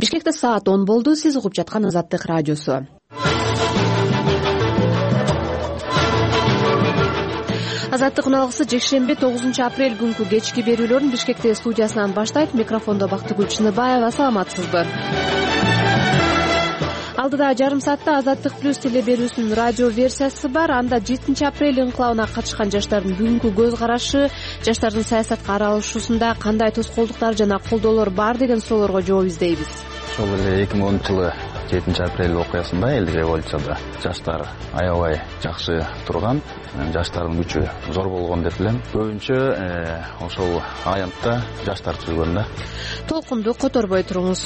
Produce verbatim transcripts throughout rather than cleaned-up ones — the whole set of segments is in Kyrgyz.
Бишкекте саат он болду. Сиз угуп жаткан Азаттык радиосу. Азаттык уналгысы жекшемби тогузунчу апрель күнкү кечки берүүлөрүн Бишкекте студиясынан баштайт. Микрофондо Бактыгүл Чыныбаева. Саламатсызбы? Алдыда жарым саатта Азаттык плюс теле берүүсүнүн радио версиясы бар. Анда жетинчи апрель инкылабына катышкан жаштардын бүгүнкү көз карашы, жаштардын саясатка аралашуусунда кандай тоскоолдуктар жана колдоолор бар деген суроолорго жооп издейбиз. Ошол эле эки миң онунчу жылы жетинчи апрель окуясында элдике боюнча да жаштар аябай жакшы турган, жаштардын күчү зор болгон деп билем. Көбүнчө ошол аянтта жаштар жүргөн да. Толкунду которбой туруңуз.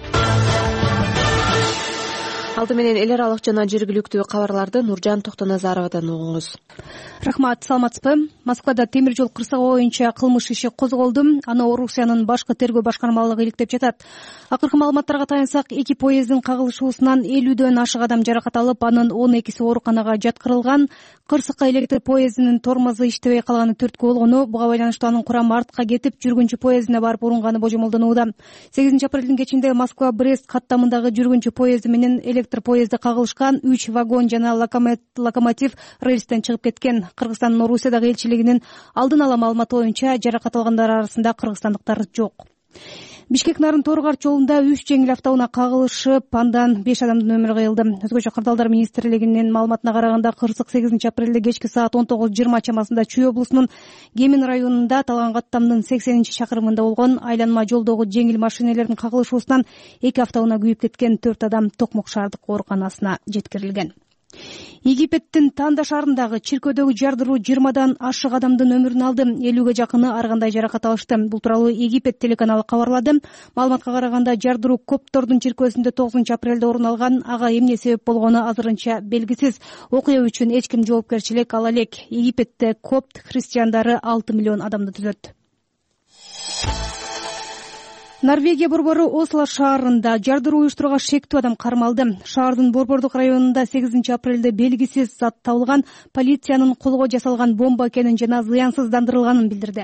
Алды менен эл аралык жана жергиликтүү кабарларды Нуржан Токтоназаровадан угуңуз. Рахмат, саламатсызбы? Москвада темир жол кырсыгы боюнча кылмыш иши козголду. Аны Орусиянын башкы тергөө башкармалыгы иликтеп жатат. Акыркы маалыматтарга таянсак, эки поезддин кагылышуусунан элүүдөн ашык адам жаракат алып, анын он экиси ооруканага жаткырылган. Кырсыкка электр поездинин тормозу иштебей калганы түрткү болгону, буга байланыштуу анын курамы артка кетип, жүргүнчү поездине барып урунганы божомолдонууда. сегизинчи апрелдин кечинде Москва-Брест каттамындагы жүргүнчү поезди менен электр поезди кагылышкан. Үч вагон жана локомотив рельстен чыгып кеткен. Кыргызстандын Орусиядагы элчилигинин алдын ала маалыматы боюнча жаракат алгандар арасында кыргызстандыктар жок. Бишкек Нарын-Торгар жолунда үч жеңил автоунаа кагылышып, андан беш адамдын өмүрү кыйылды. Өзгөчө кырдаалдар министрлигинин маалыматына караганда, кырсык сегизинчи апрелде кечки саат он тогуз жыйырма чамасында Чүй облусунун Кемин районунда Талган каттамдын сексенинчи чакырымында болгон айланма жолдогу жеңил машинелердин кагылышуусунан эки автоунаа күйүп кеткен. Төрт адам Токмок шаардык ооруканасына жеткирилген. Египеттин Танда шаарындагы чиркөөдөгү жардыруу жыйырмадан ашык адамдын өмүрүн алды. элүүгө жакыны ар кандай жаракат алышты. Бул тууралуу Египет телеканалы кабарлады. Маалыматка караганда, жардыруу коптордун чиркөөсүндө тогузунчу апрелде орун алган. Ага эмне себеп болгону азырынча белгисиз. Окуя үчүн эч ким жоопкерчилик ала элек. Египетте копт христиандары алты миллион адамды түзөт. Норвегия борбору Осло шаарында жардыруу уюштурууга шектүү адам кармалды. Шаардын борбордук районунда сегизинчи апрелде белгисиз зат табылган. Полициянын колго жасалган бомба экенин жана зыянсыздандырылганын билдирди.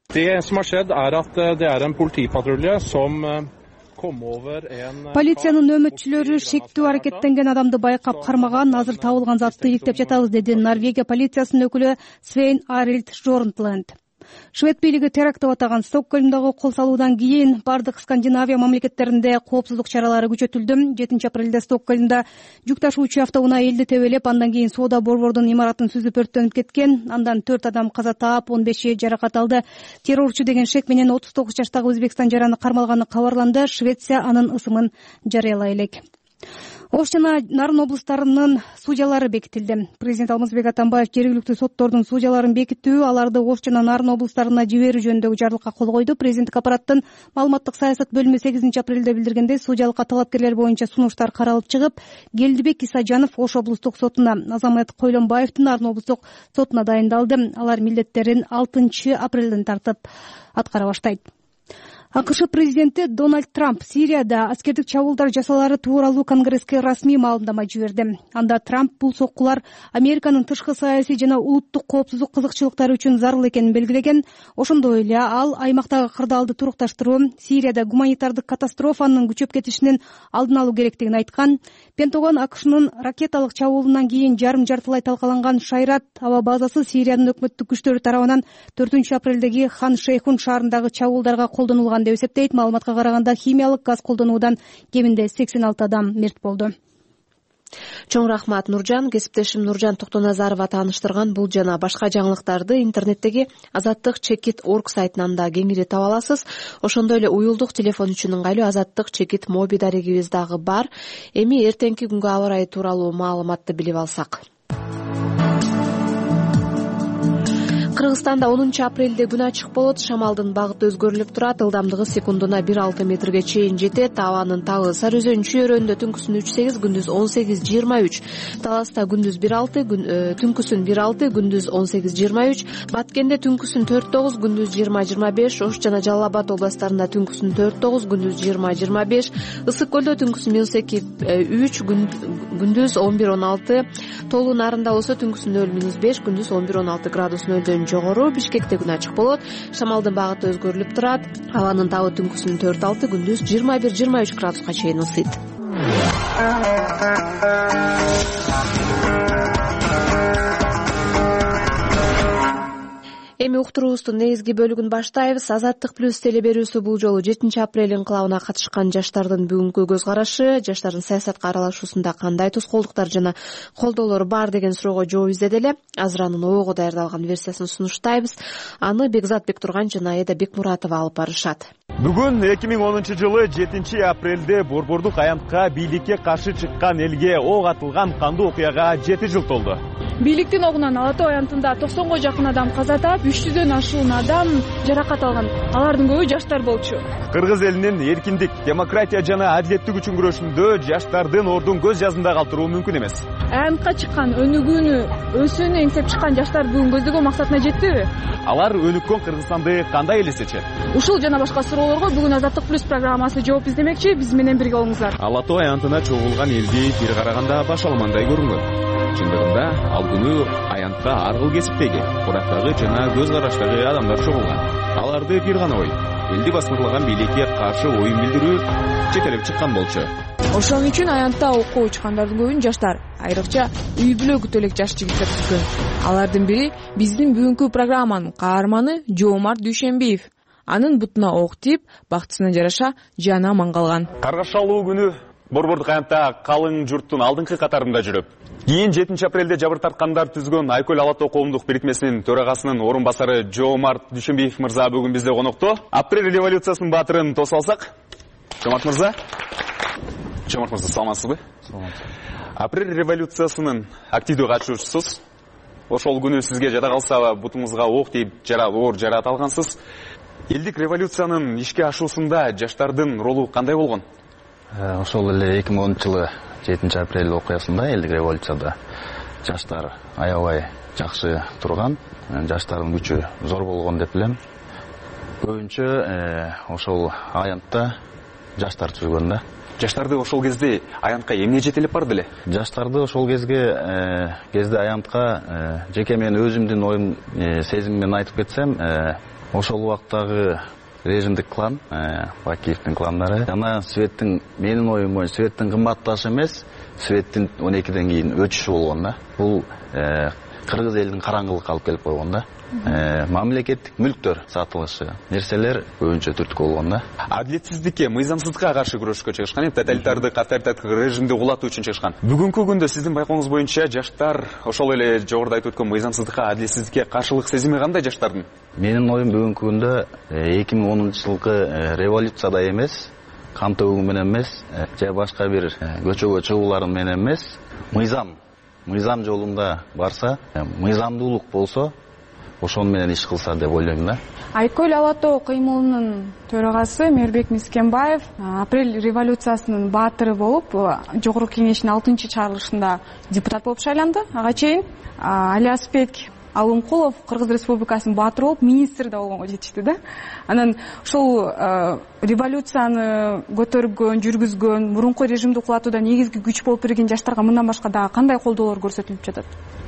Полициянын нөмөтчүлөрү шектүү аракеттенген адамды байкап кармаган. Азыр табылган затты иликтеп жатабыз, деди Норвегия полициясынын өкүлү Свейн Арильд Жорнтланд. Швед бийлиги теракт деп атаган Стокгольмдогу кол салуудан кийин бардык Скандинавия мамлекеттеринде коопсуздук чаралары күчөтүлдү. жетинчи апрелде Стокгольмдо жүк ташуучу автоунаа элди тебелеп, андан кийин соода борбордун имаратын сүзүп өрттөнүп кеткен. Андан төрт адам каза таап, он беши жаракат алды. Террорчу деген шек менен отуз тогуз жаштагы Өзбекстан жараны кармалганы кабарланды. Швеция анын ысымын жарыялай элек. Ош жана Нарын облустарынын судьялары бекитилди. Президент Алмазбек Атамбаев жергиликтүү соттордун судьяларын бекитүү, аларды Ош жана Нарын облустарына жиберүү жөнүндөгү жарлыкка кол койду. Президенттик аппараттын маалыматтык саясат бөлүмү сегизинчи апрелде билдиргендей, судьялыкка талапкерлер боюнча сунуштар каралып чыгып, Келдибек Исажанов Ош облустук сотуна, Азамат Койлонбаевдин Нарын облустук сотуна дайындалды. Алар милдеттерин алтынчы апрелден тартып аткара баштайт. АКШ президенти Дональд Трамп Сирияда аскердик чабуулдар жасалары тууралуу Конгресске расмий маалымдама жиберди. Анда Трамп бул соккулар Американын тышкы саясий жана улуттук коопсуздук кызыкчылыктары үчүн зарыл экенин белгилеген. Ошондой эле ал аймактагы кырдаалды турукташтыруу, Сирияда гуманитардык катастрофанын күчөп кетишинин алдын алуу керектигин айткан. Пентагон АКШнын ракеталык чабуулунан кийин жарым жартылай талкаланган Шайрат аба базасы Сириянын өкмөттүк күчтөрү тарабынан төртүнчү апрелдеги Хан Шейхун шаарындагы чабуулдарга колдонулган деп эсептейт. Маалыматка караганда, химиялык газ колдонуудан кеминде сексен алты адам мерт болду. Чоң рахмат, Нуржан. Кесиптешим Нуржан Токтоназарова тааныштырган бул жана башка жаңылыктарды интернеттеги азаттык чекит точка орг сайтынан да кеңири таба аласыз. Ошондой эле уюлдук телефон үчүн ыңгайлуу азаттык чекит моби дарегибиз дагы бар. Эми эртеңки күнгө аба ырайы тууралуу маалыматты билип алсак. Кыргызстанда онунчу апрелде күн ачык болот. Шамалдын багыты өзгөрүлүп турат. Ылдамдыгы секундуна бир алты метрге чейин жетет. Абанын табы Сары Өзөн чөйрөндө түнкүсүн үч сегиз, күндүз он сегиз жыйырма үч. Таласта күндүз бир алты, түнкүсүн бир алты, күндүз он сегиз жыйырма үч. Баткенде түнкүсүн төрт тогуз, күндүз жыйырма жыйырма беш. Ош жана Жалал Абад областарында түнкүсүн төрт тогуз, күндүз жыйырма жыйырма беш. Ысык көлдө түнкүсүн минус эки үч, күндүз он бир он алты, тоолуу нарында болсо түнкүсүн нөл минус беш, күндүз он бир он алты градус нөлдөн жогору. Бишкекте күн ачык болот, шамалдын багыты өзгөрүлүп турат, абанын табы түнкүсүн төрт алты, күндүз жыйырма бир жыйырма үч градуска чейин ысыйт. Эми уктуруубуздун негизги бөлүгүн баштайбыз. Азаттык плюс теле берүүсү бул жолу жетинчи апрель инкылабына катышкан жаштардын бүгүнкү көз карашы, жаштардын саясатка аралашуусунда кандай тоскоолдуктар жана колдоолору бар деген суроого жооп издеди эле. Азыр анын обого даярдалган версиясын сунуштайбыз. Аны Бекзат Бектурган жана Айда Бекмуратова алып барышат. Бүгүн эки миң онунчу жылы жетинчи апрелде Борбордук аянтка бийликке каршы чыккан элге ок атылган кандуу окуяга жети жыл толду. Бийликтин огунан Ала Тоо аянтында токсонго жакын адам каза таап, үч жүздөн ашуун адам жаракат алган. Алардын көбү жаштар болчу. Кыргыз элинин эркиндик, демократия жана адилеттик үчүн күрөшүндө жаштардын ордун көз жазында калтыруу мүмкүн эмес. Аянтка чыккан, өнүгүүнү, өсүүнү эңсеп чыккан жаштар бүгүн көздөгөн максатына жеттиби? Алар өнүккөн Кыргызстанды кандай элестетет? Ушул жана башка суроолорго бүгүн Азаттык плюс программасы жооп издемекчи. Биз менен бирге болуңуздар. Ала Тоо аянтына чогулган элди бир караганда башаламандай көрүнгөн. Чындыгында ал күнү аянтка ар кыл кесиптеги, курактагы жана көз караштагы адамдар чогулган. Аларды бир гана ой, элди басмырлаган бийликке каршы оюн билдирүү жетелеп чыккан болчу. Ошон үчүн аянтта окууга учкандардын көбүн жаштар, айрыкча үй бүлө күтө элек жаш жигиттер түзгөн. Алардын бири биздин бүгүнкү программанын каарманы Жоомарт Дүйшөнбиев. Анын бутуна ок тип, бактысына жараша жана аман калган. Каргашалуу күнү Борбордук аянтта калың журттун алдыңкы катарында жүрүп, кийин жетинчи апрелде жабыр тарткандар түзгөн Айкөл Ала Тоо коомдук бирикмесинин төрагасынын орун басары Жоомарт Дүйшөнбиев мырза бүгүн бизде конокто. Апрель революциясынын баатырын тоса алсак. Жоомарт мырза. Жоомарт мырза, саламатсызбы? Саламатсыз. Апрель революциясынын активдүү катышуучусуз. Ошол күнү сизге жада калса бутуңузга ок тийип, оор жараат алгансыз. Элдик революциянын ишке ашуусунда жаштардын ролу кандай болгон? Ошол эле эки миң онунчу жылы жетинчи апрель окуясында элдик революцияда жаштар аябай жакшы турган, жаштардын күчү зор болгон деп билем. Көбүнчө ошол аянтта жаштар түзгөн да. Жаштарды ошол кезде аянтка эмне жетелеп барды эле? Жаштарды ошол кезге кезде аянтка жеке мен өзүмдүн оюм сезимиммен айтып кетсем, ошол убактагы режимдик клан, Бакиевдин кландары жана светтин, менин оюм боюнча светтин кымбатташы эмес, светтин он экиден кийин өчүшү болгон да. Бул кыргыз элин караңгылыкка алып келип койгон да. Мамлекеттик мүлктөр сатылышы, нерселер көбүнчө түрткү болгон да. Адилетсиздикке, мыйзамсыздыкка каршы күрөшкө чыгышкан, тоталитардык, авторитардык режимди кулатуу үчүн чыгышкан. Бүгүнкү күндө сиздин байкооңуз боюнча жаштар ошол эле жогоруда айтып өткөн мыйзамсыздыкка, адилетсиздикке каршылык сезими кандай жаштардын? Менин оюм бүгүнкү күндө эки миң онунчу жылкы революцияда эмес, кан төгүү менен эмес, же башка бир көчөгө чыгууларым менен эмес, мыйзам, мыйзам жолунда барса, мыйзамдуулук болсо, ошон менен иш кылса деп ойлойм да. Айкөл Ала Тоо кыймылынын төрагасы Мээрбек Мискенбаев апрель революциясынын баатыры болуп, Жогорку Кеңештин алтынчы чыгарылышында депутат болуп шайланды. Ага чейин Алиасбек Алымкулов Кыргыз Республикасынын баатыры болуп, министр да болгонго жетишти да. Анан ошол революцияны көтөргөн, жүргүзгөн, мурунку режимди кулатууда негизги күч болуп берген жаштарга мындан башка дагы кандай колдоолор көрсөтүлүп жатат?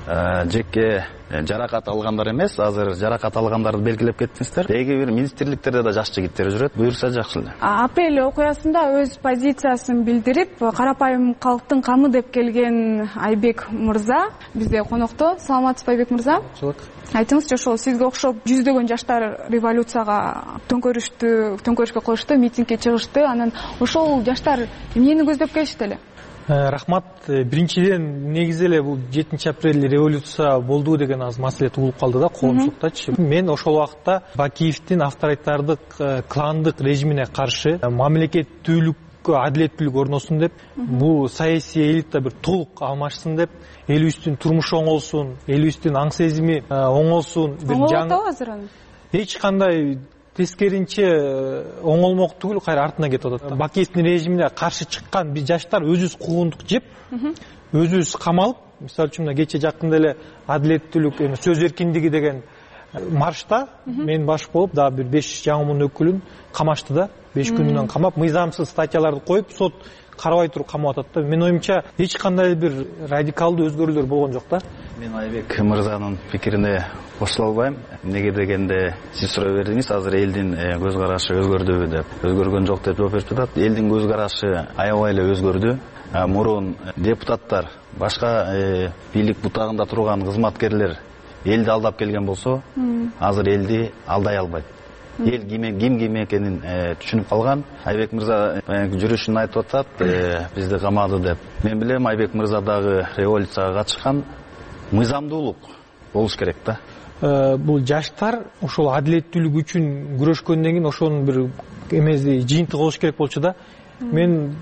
Жеке жаракат алгандар эмес, азыр жаракат алгандарды белгилеп кеттиңиздер. Деги бир министрликтерде да жаш жигиттер жүрөт, буюрса жакшы эле. Апрель окуясында өз позициясын билдирип, карапайым калктын камы деп келген Айбек мырза бизде конокто. Саламатсызбы, Айбек мырза? Айтыңызчы, ошол сизге окшоп жүздөгөн жаштар революцияга төңкөрүштү, төңкөрүшкө кошту, митингге чыгышты. Анан ошол жаштар эмнени көздөп келишти эле? Рахмат. Биринчиден негизи эле бул жетинчи апрель революция болду деген аз маселе туулуп калды да коомчулуктачы. Мен ошол убакта Бакиевдин авторитардык, кландык режимине каршы мамлекеттүүлүккө адилеттүүлүк орносун деп, бул саясий элита бир толук алмашсын деп, элибиздин турмушу оңолсун, элибиздин аң сезими оңолсун, бир жаңы азыр аны. Эч кандай тескеринче оңолмок түгүл, кайра артына кетип атат. Бакиевдин режимине каршы чыккан биз жаштар өзүбүз куугундук жеп, өзүбүз камалып, мисалы үчүн кече жакында эле адилеттүүлүк, сөз эркиндиги деген маршта мен баш болуп дагы бир беш жаңы муун өкүлүн камашты да, беш күнүнөн камап, мыйзамсыз статьяларды коюп, сот карабай туруп камап атат да. Менин оюмча эч кандай бир радикалдуу өзгөрүүлөр болгон жок да. Мен Айбек мырзанын пикирине кошула албайм. Эмнеге дегенде, сиз суроо бердиңиз, азыр элдин көз карашы өзгөрдүбү деп. Өзгөргөн жок деп жооп берип атат. Элдин көз карашы аябай эле өзгөрдү. Мурун депутаттар, башка бийлик бутагында турган кызматкерлер элди алдап келген болсо, азыр элди алдай албайт. Эл ким ким экенин түшүнүп калган. Айбек мырза жүрүшүн айтып атат, бизди камады деп. Мен билем, Айбек мырза дагы революцияга катышкан. Мыйзамдуулук болуш керек да. Бул жаштар ошол адилеттүүлүк үчүн күрөшкөндөн кийин ошонун бир эмеси жыйынтыгы болуш керек болчу да. Мен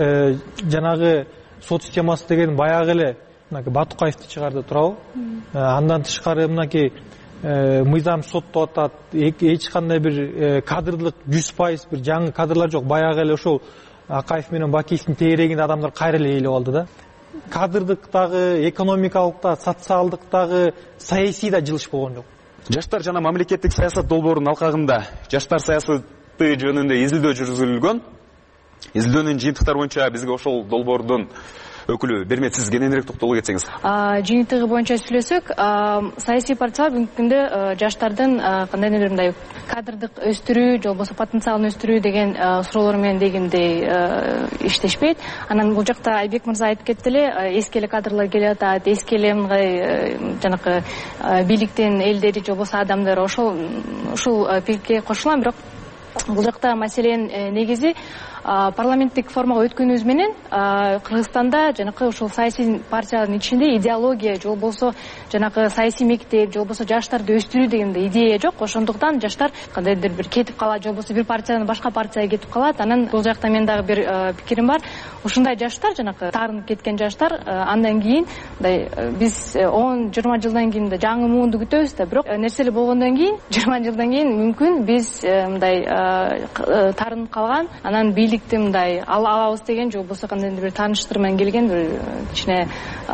жанагы сот системасы деген баягы эле мынакей Батукаевди чыгарды турабы? Андан тышкары мынакей мыйзам соттоп атат, эч кандай бир кадрлык жүз пайыз бир жаңы кадрлар жок. Баягы эле ошол Акаев менен Бакиевдин тегерегинде адамдар кайра эле ээлеп алды да. Кадрдыктагы, экономикалыкта, социалдыктагы, саясий да жылыш болгон жок. Жаштар жана мамлекеттик саясат долбоорунун алкагында жаштар саясаты жөнүндө изилдөө жүргүзүлгөн. Изилдөөнүн жыйынтыктары боюнча бизге ошол долбоордун өкүлү Бермет, сиз кененирээк токтолуп кетсеңиз. Жыйынтыгы боюнча сүйлөсөк, саясий партиялар бүгүнкү күндө жаштардын кандайдыр мындай кадрдык өстүрүү, же болбосо потенциалын өстүрүү деген суроолор менен дегендей иштешпейт. Анан бул жакта Айбек мырза айтып кетти эле, эски эле кадрлар келип атат, эски эле мындай жанакы бийликтин элдери же болбосо адамдар, ошол ушул пикирге кошулам. Бирок бул жакта маселенин негизи парламенттик формага өткөнүбүз менен Кыргызстанда жанакы ушул саясий партиялардын ичинде идеология же болбосо жанакы саясий мектеп же болбосо жаштарды өстүрүү дегенде идея жок. Ошондуктан жаштар кандайдыр бир кетип калат, же болбосо бир партиядан башка партияга кетип калат. Анан бул жакта мен дагы бир пикирим бар. Ушундай жаштар, жанакы таарынып кеткен жаштар, андан кийин мындай биз он жыйырма жылдан кийин да жаңы муунду күтөбүз да, бирок нерселер болгондон кийин жыйырма жылдан кийин мүмкүн биз мындай таарынып калган, анан бийликти мындай алабыз деген же болбосо кандайдыр бир тааныштар менен келген бир кичине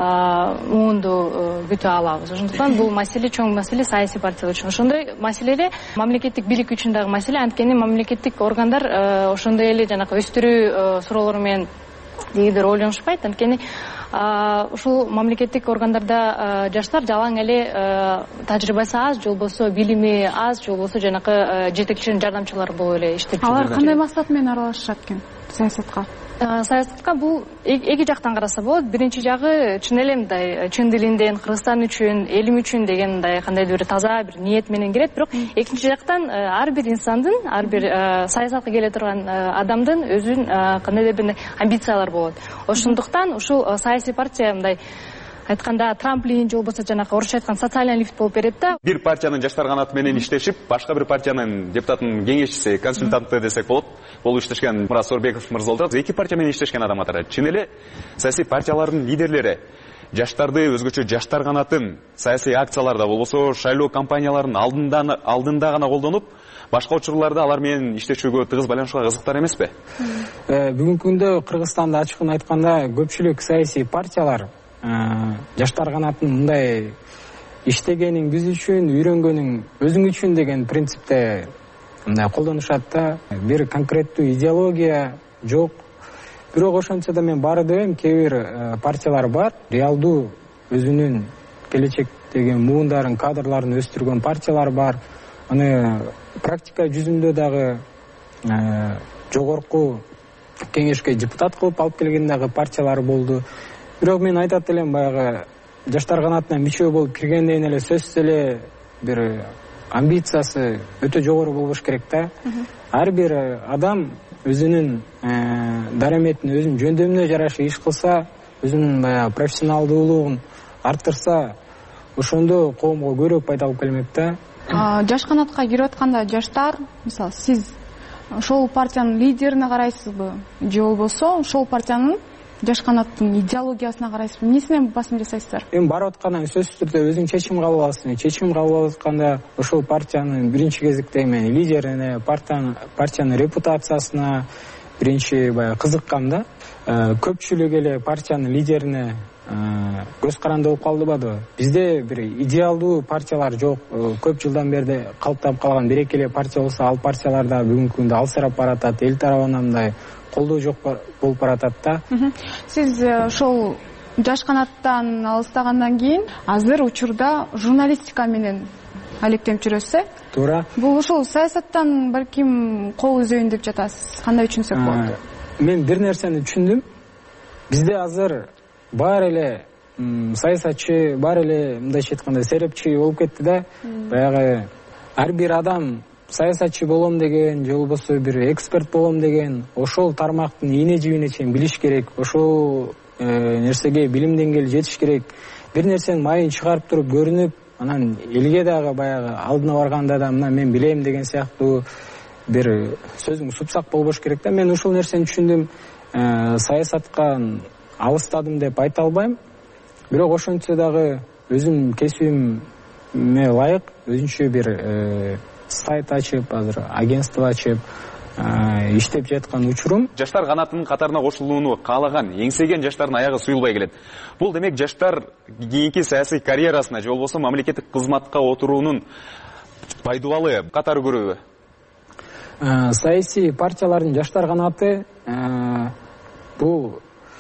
муунду күтө алабыз. Ошондуктан бул маселе чоң маселе саясий партиялар үчүн. Ошондой маселеде мамлекеттик бийлик үчүн дагы маселе. Анткени мамлекеттик органдар ошондой эле жанакы өстүрүү суроолору менен дегидер ойлонушпайт. Анткени ушул мамлекеттик органдарда жаштар жалаң эле тажрыйбасы аз, же болбосо билими аз, же болбосо жанакы жетекчинин жардамчылары болуп эле иштеп жүрөт. Алар кандай максат менен аралашышат экен саясатка? Саясатка бул эки жактан караса болот. Биринчи жагы чын эле мындай чын дилинден Кыргызстан үчүн, элим үчүн деген мындай кандайдыр бир таза бир ниет менен келет. Бирок экинчи жактан ар бир инсандын, ар бир саясатка келе турган адамдын өзүнүн кандайдыр бир амбициялары болот. Ошондуктан ушул саясий партия мындай айтканда трамплин же болбосо жанакы орусча айткан социальный лифт болуп берет да. Бир партиянын жаштар канаты менен иштешип, башка бир партиянын депутатынын кеңешчиси, консультанты десек болот, болуп иштешкен Мурат Сорбеков мырза болот. Эки партия менен иштешкен адам атары. Чын эле саясий партиялардын лидерлери жаштарды, өзгөчө жаштар канатын саясий акцияларда болбосо шайлоо кампанияларынын алдында алдында гана колдонуп, башка учурларда алар менен иштешүүгө тыгыз байланышууга кызыктар эмеспи? Бүгүнкү күндө Кыргызстанда ачыгын айтканда көпчүлүк саясий партиялар жаштар канатын мындай иштегениң биз үчүн, үйрөнгөнүң өзүң үчүн деген принципте мындай колдонушат да. Бир конкреттүү идеология жок. Бирок ошончо да мен баары дебейм, кээ бир партиялар бар, реалдуу өзүнүн келечектеги муундарын, кадрларын өстүргөн партиялар бар. Аны практика жүзүндө дагы жогорку кеңешке депутат кылып алып келген дагы партиялар болду. Бирок мен айтат элем, баягы жаштар канатына мүчө болуп киргенден эле сөзсүз эле бир амбициясы өтө жогору болуш керек да. Ар бир адам өзүнүн дараметин, өзүнүн жөндөмүнө жараша иш кылса, өзүнүн баягы профессионалдуулугун арттырса, ошондо коомго көбүрөөк пайда алып келмек да. Жаш канатка кирип атканда жаштар, мисалы, сиз ошол партиянын лидерине карайсызбы, же болбосо ошол партиянын жаш канаттын идеологиясына карайсызбы? Эмнесине басым жасайсыздар? Эми барып аткандан сөзсүз түрдө өзүң чечим кабыл аласың. Чечим кабыл алып атканда ошол партиянын биринчи кезекте эми лидерине, партиянын партиянын репутациясына биринчи баягы кызыккан да. Көпчүлүк эле партиянын лидерине көз каранды болуп калдыбады. Бизде бир идеалдуу партиялар жок. Көп жылдан бери калыптап калган бир эле партия болсо, ал партиялар да бүгүнкү күндө алсырап баратат, эл тарабынан мындай колдоо жок болуп баратат да. Сиз ошол жаш канаттан алыстагандан кийин азыр учурда журналистика менен алектенип жүрөсүз, э? Туура. Бул ушул саясаттан балким кол үзөйүн деп жатасыз. Кандай түшүнсөк болот? Мен бир нерсени түшүндүм. Бизде азыр баары эле саясатчы, баары эле мындайча айтканда серепчи болуп кетти да. Баягы ар бир адам саясатчы болом деген, же болбосо бир эксперт болом деген, ошол тармактын ийне жибине чейин билиш керек. Ошол нерсеге билим деңгээли жетиш керек. Бир нерсенин майын чыгарып туруп көрүнүп, анан элге дагы баягы алдына барганда да мына мен билем деген сыяктуу бир сөзүң супсак болбош керек да. Мен ушул нерсени түшүндүм. Саясатка алыстадым деп айта албайм. Бирок ошентсе дагы өзүм кесибиме ылайык өзүнчө бир сайт ачып, азыр агентство ачып иштеп жаткан учурум. Жаштар канатынын катарына кошулууну каалаган, эңсеген жаштардын аягы суюлбай келет. Бул демек жаштар кийинки саясий карьерасына же болбосо мамлекеттик кызматка отуруунун пайдубалы катары көрөбү? Саясий партиялардын жаштар канаты бул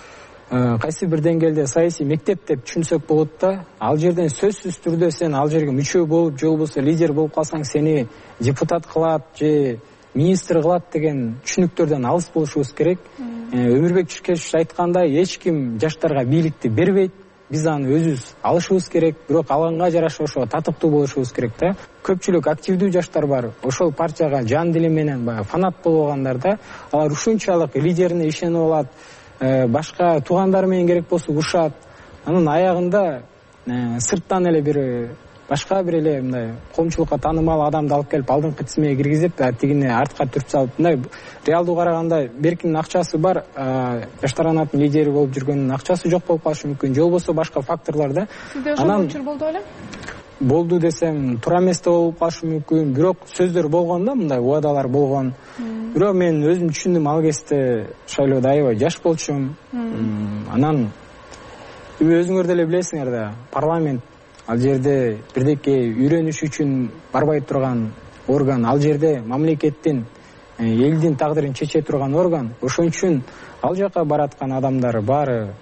кайсы бир деңгээлде саясий мектеп деп түшүнсөк болот да. Ал жерден сөзсүз түрдө сен ал жерге мүчө болуп, же болбосо лидер болуп калсаң сени депутат кылат же министр кылат деген түшүнүктөрдөн алыс болушубуз керек. Өмүрбек Чүкешев айткандай, эч ким жаштарга бийликти бербейт. Биз аны өзүбүз алышыбыз керек, бирок алганга жараша ошого татыктуу болушубуз керек да. Көпчүлүк активдүү жаштар бар. Ошол партияга жан дили менен баягы фанат болгондар да. Алар ушунчалык лидерине ишенип алат, башка туугандары менен керек болсо урушат. Анын аягында сырттан эле бир башка бир эле мындай коомчулукка таанымал адамды алып келип алдыңкы тизмеге киргизип, тигине артка түртүп салып, мындай реалдуу караганда беркимдин акчасы бар, жаштар канатынын лидери болуп жүргөнүнүн акчасы жок болуп калышы мүмкүн, же болбосо башка факторлор да. Сизде ошол учур болду беле? Болду десем, туура эмес да болуп калышы мүмкүн, бирок сөздөр болгон да, мындай убадалар болгон. Бирок мен өзүм түшүндүм, ал кезде шайлоодо аябай жаш болчумун. Анан өзүңөр деле билесиңер да, парламент ал жерде бирдеке үйрөнүш үчүн барбай турган орган, ал жерде мамлекеттин, элдин тагдырын чече турган орган. Ошон үчүн ал жака бараткан адамдар баары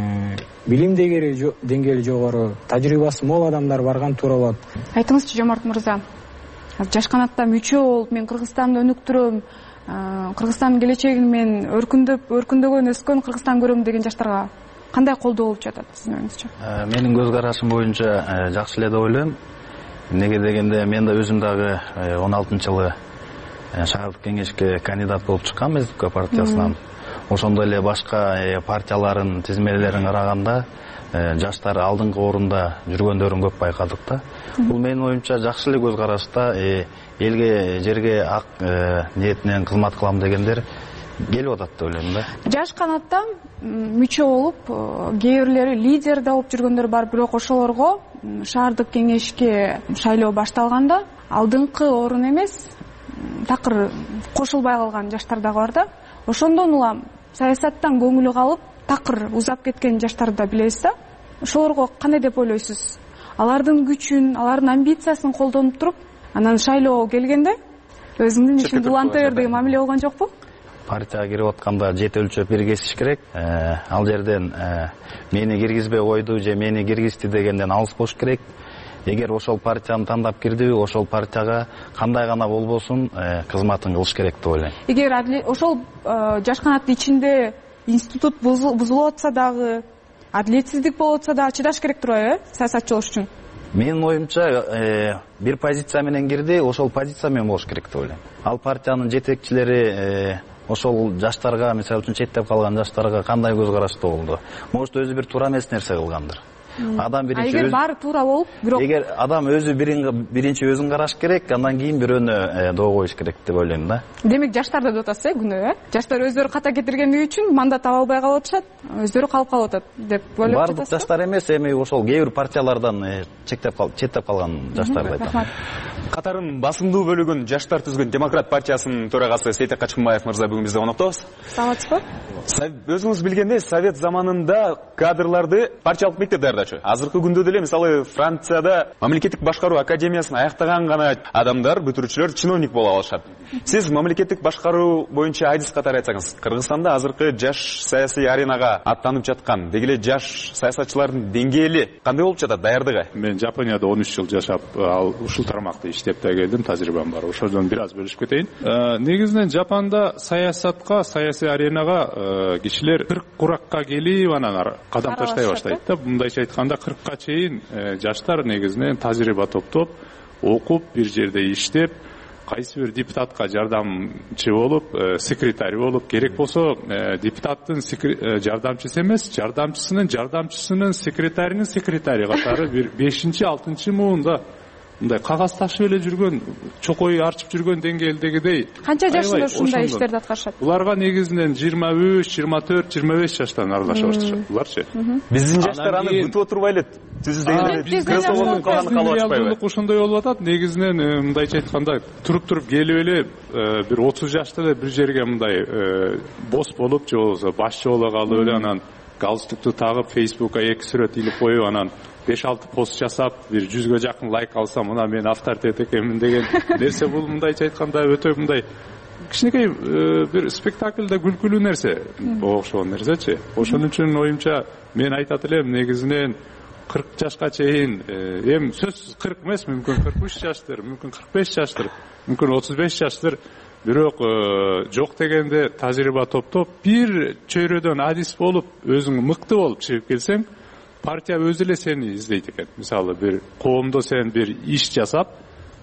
билим деңгээли жогору, тажрыйбасы мол адамдар барган туура болот. Айтыңызчы, Жомарт мырза, жаш канатта мүчө болуп мен Кыргызстанды өнүктүрөм, Кыргызстандын келечегин мен өркүндөп, өркүндөгөн, өскөн Кыргызстан көрөм деген жаштарга кандай колдоо болуп жатат сиздин оюңузча? Менин көз карашым боюнча жакшы эле деп ойлойм. Эмнеге дегенде мен да өзүм дагы он алтынчы жылы шаардык кеңешке кандидат болуп чыккам СДП партиясынан. Ошондой эле башка партиялардын тизмелерин караганда жаштар алдыңкы орунда жүргөндөрүн көп байкадык да. Бул менин оюмча жакшы эле көз карашта, элге, жерге ак ниетинен кызмат кылам дегендер келип атат деп ойлойм да. Жаш канатта мүчө болуп, кээ бирлери лидер да болуп жүргөндөр бар, бирок ошолорго шаардык кеңешке шайлоо башталганда алдыңкы орун эмес, такыр кошулбай калган жаштар дагы бар да. Ошондон улам саясаттан көңүлү калып, такыр узап кеткен жаштарды да билебиз да. Ошолорго кандай деп ойлойсуз? Алардын күчүн, алардын амбициясын колдонуп туруп, анан шайлоо келгенде өзүңдүн ишин буланта бер деген мамиле болгон жокпу? Партияга кирип атканда жет өлчөп бир кесиш керек. Ал жерден мени киргизбей койду же мени киргизди дегенден алыс болуш керек. Эгер ошол партияны тандап кирдиби, ошол партияга кандай гана болбосун кызматын кылыш керек деп ойлойм. Эгер ошол жаш канаттын ичинде институт бузулуп атса дагы, адилетсиздик болуп атса дагы чыдаш керек турбайбы, саясатчы болуш үчүн? Менин оюмча бир позиция менен кирди, ошол позиция менен болуш керек деп ойлойм. Ал партиянын жетекчилери ошол жаштарга, мисалы үчүн четтеп калган жаштарга кандай көз карашта болду? Может, өзү бир туура эмес нерсе кылгандыр. Адам биринчи эгер баары туура болуп бирок эгер адам өзү биринчи өзүн караш керек, андан кийин бирөөнү доо коюш керек деп ойлойм да. Демек жаштарды деп атасыз э күнөө э? Жаштар өздөрү ката кетиргендиги үчүн мандат ала албай калып атышат, өздөрү калып калып атат деп ойлоп жатасыз. Бардык жаштар эмес, эми ошол кээ бир партиялардан чектеп калып, четтеп калган жаштарды айтам. Катардын басымдуу бөлүгүн жаштар түзгөн Демократ партиясынын төрагасы Сейтек Качкынбаев мырза бүгүн бизде коноктобуз. Саламатсызбы? Өзүңүз билгендей, Совет заманында кадрларды партиялык мектеп даярдачу. Азыркы күндө деле мисалы Францияда мамлекеттик башкаруу академиясын аяктаган гана адамдар, бүтүрүүчүлөр чиновник боло алышат. Сиз мамлекеттик башкаруу боюнча айдыз катары айтсаңыз, Кыргызстанда азыркы жаш саясий аренага аттанып жаткан, деги эле жаш саясатчылардын деңгээли кандай болуп жатат, даярдыгы? Мен Жапонияда он үч жыл жашап, ал ушул тармакта иштеп да келдим, тажрыйбам бар. Ошодон бир аз бөлүшүп кетейин. Негизинен Жапонда саясатка, саясий аренага кишилер кырк куракка келип анан кадам таштай баштайт да. Мындайча айтканда кыркка чейин жаштар негизинен тажрыйба топтоп, окуп, бир жерде иштеп, кайсы бир депутатка жардамчы болуп, секретарь болуп, керек болсо депутаттын жардамчысы эмес, жардамчысынын жардамчысынын секретаринин секретари катары бир бешинчи алтынчы муунда мындай кагаз ташып эле жүргөн, чокой арчып жүргөн деңгээлдегидей. Канча жашында ушундай иштерди аткарышат? Буларга негизинен жыйырма үч, жыйырма төрт, жыйырма беш жаштан аралаша башташат буларчы. Биздин жаштар аны бүтүп отурбай эле түзүз дегенде креслого калганы калып атпайбы? Ушундай болуп атат. Негизинен мындайча айтканда туруп-туруп келип эле бир отуз жашта эле бир жерге мындай босс болуп, же болбосо башчы боло калып эле анан галстукту тагып, Facebook'a эки сүрөт илип коюп, анан беш алты пост жасап, бир жүзгө жакын лайк алсам, мына мен авторитет экенмин деген нерсе. Бул мындайча айтканда өтө мындай кичинекей бир спектакльда күлкүлүү нерсе, окшогон нерсечи. Ошон үчүн оюмча мен айтат элем, негизинен кырк жашка чейин, эми сөзсүз кырк эмес, мүмкүн кырк үч жаштыр, мүмкүн кырк беш жаштыр, мүмкүн отуз беш жаштыр. Бирок жок дегенде тажрыйба топтоп, бир чөйрөдөн адис болуп, өзүң мыкты болуп чыгып келсең, партия өзү эле сени издейт экен. Мисалы бир коомдо сен бир иш жасап,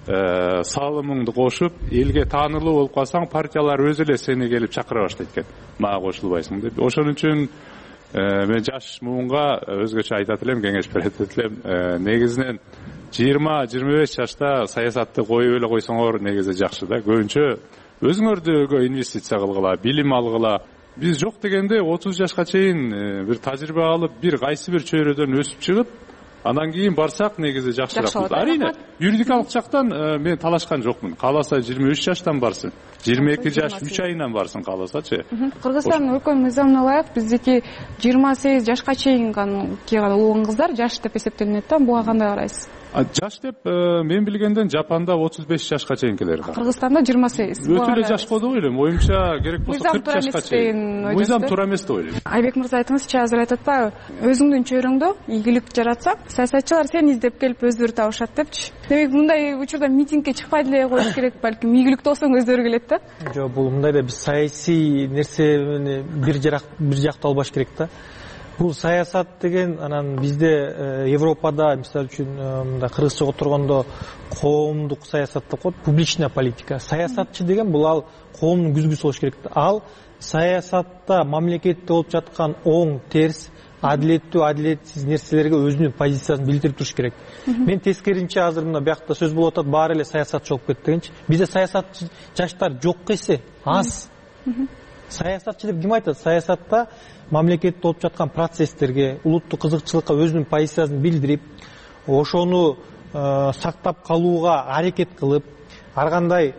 салымыңды кошуп, элге таанылуу болуп калсаң, партиялар өзү эле сени келип чакыра баштайт экен. Мага кошулбайсың деп. Ошон үчүн мен жаш муунга өзгөчө айтат элем, кеңеш берет элем. Негизинен жыйырма жыйырма беш жашта саясатты коюп эле койсоңор негизи жакшы да. Көбүнчө өзүңөргө инвестиция кылгыла, билим алгыла. Биз жок дегенде отуз жашка чейин бир тажрыйба алып, бир кайсы бир чөйрөдөн өсүп чыгып, андан кийин барсак негизи жакшыраак. Арийне, юридикалык жактан мен талашкан жокмун. Кааласа жыйырма үч жаштан барсын, жыйырма эки жаш үч айынан барсын кааласачы. Кыргызстандын өлкөнүн мыйзамына ылайык биздики жыйырма сегиз жашка чейин келген улуу кыздар жаш деп эсептелинет да. Буга кандай карайсыз? Жаш деп мен билгенден Жапонда отуз беш жашка чейин келер. Кыргызстанда жыйырма сегиз. Өтө эле жаш коду ойлойм. Оюмча керек болсо кырк жашка чейин. Мыйзам туура эмес деп ойлойм. Айбек мырза айтыңызчы, азыр айтып атпайбы? Өзүңдүн чөйрөңдө ийгилик жаратсаң, саясатчылар сени издеп келип өздөрү табышат депчи. Демек мындай учурда митингге чыкпай деле коюш керек, балким ийгиликтүү болсоң өздөрү келет да. Жок, бул мындай да, биз саясий нерсени бир жак бир жактуу албаш керек да. Бул саясат деген анан бизде Европада, мисалы үчүн мындай кыргызчага тургондо коомдук саясат деп коет, публичная политика. Саясатчы деген бул ал коомдун күзгүсү болуш керек. Ал саясатта мамлекетте болуп жаткан оң, терс, адилеттүү, адилетсиз нерселерге өзүнүн позициясын билдирип туруш керек. Мен тескеринче азыр мына биякта сөз болуп атат, баары эле саясатчы болуп кетти дегенчи. Бизде саясатчы жаштар жок эсе, аз. Саясатчы деп ким айтат? Саясатта мамлекетте болуп жаткан процесстерге, улуттук кызыкчылыкка өзүнүн позициясын билдирип, ошону сактап калууга аракет кылып, ар кандай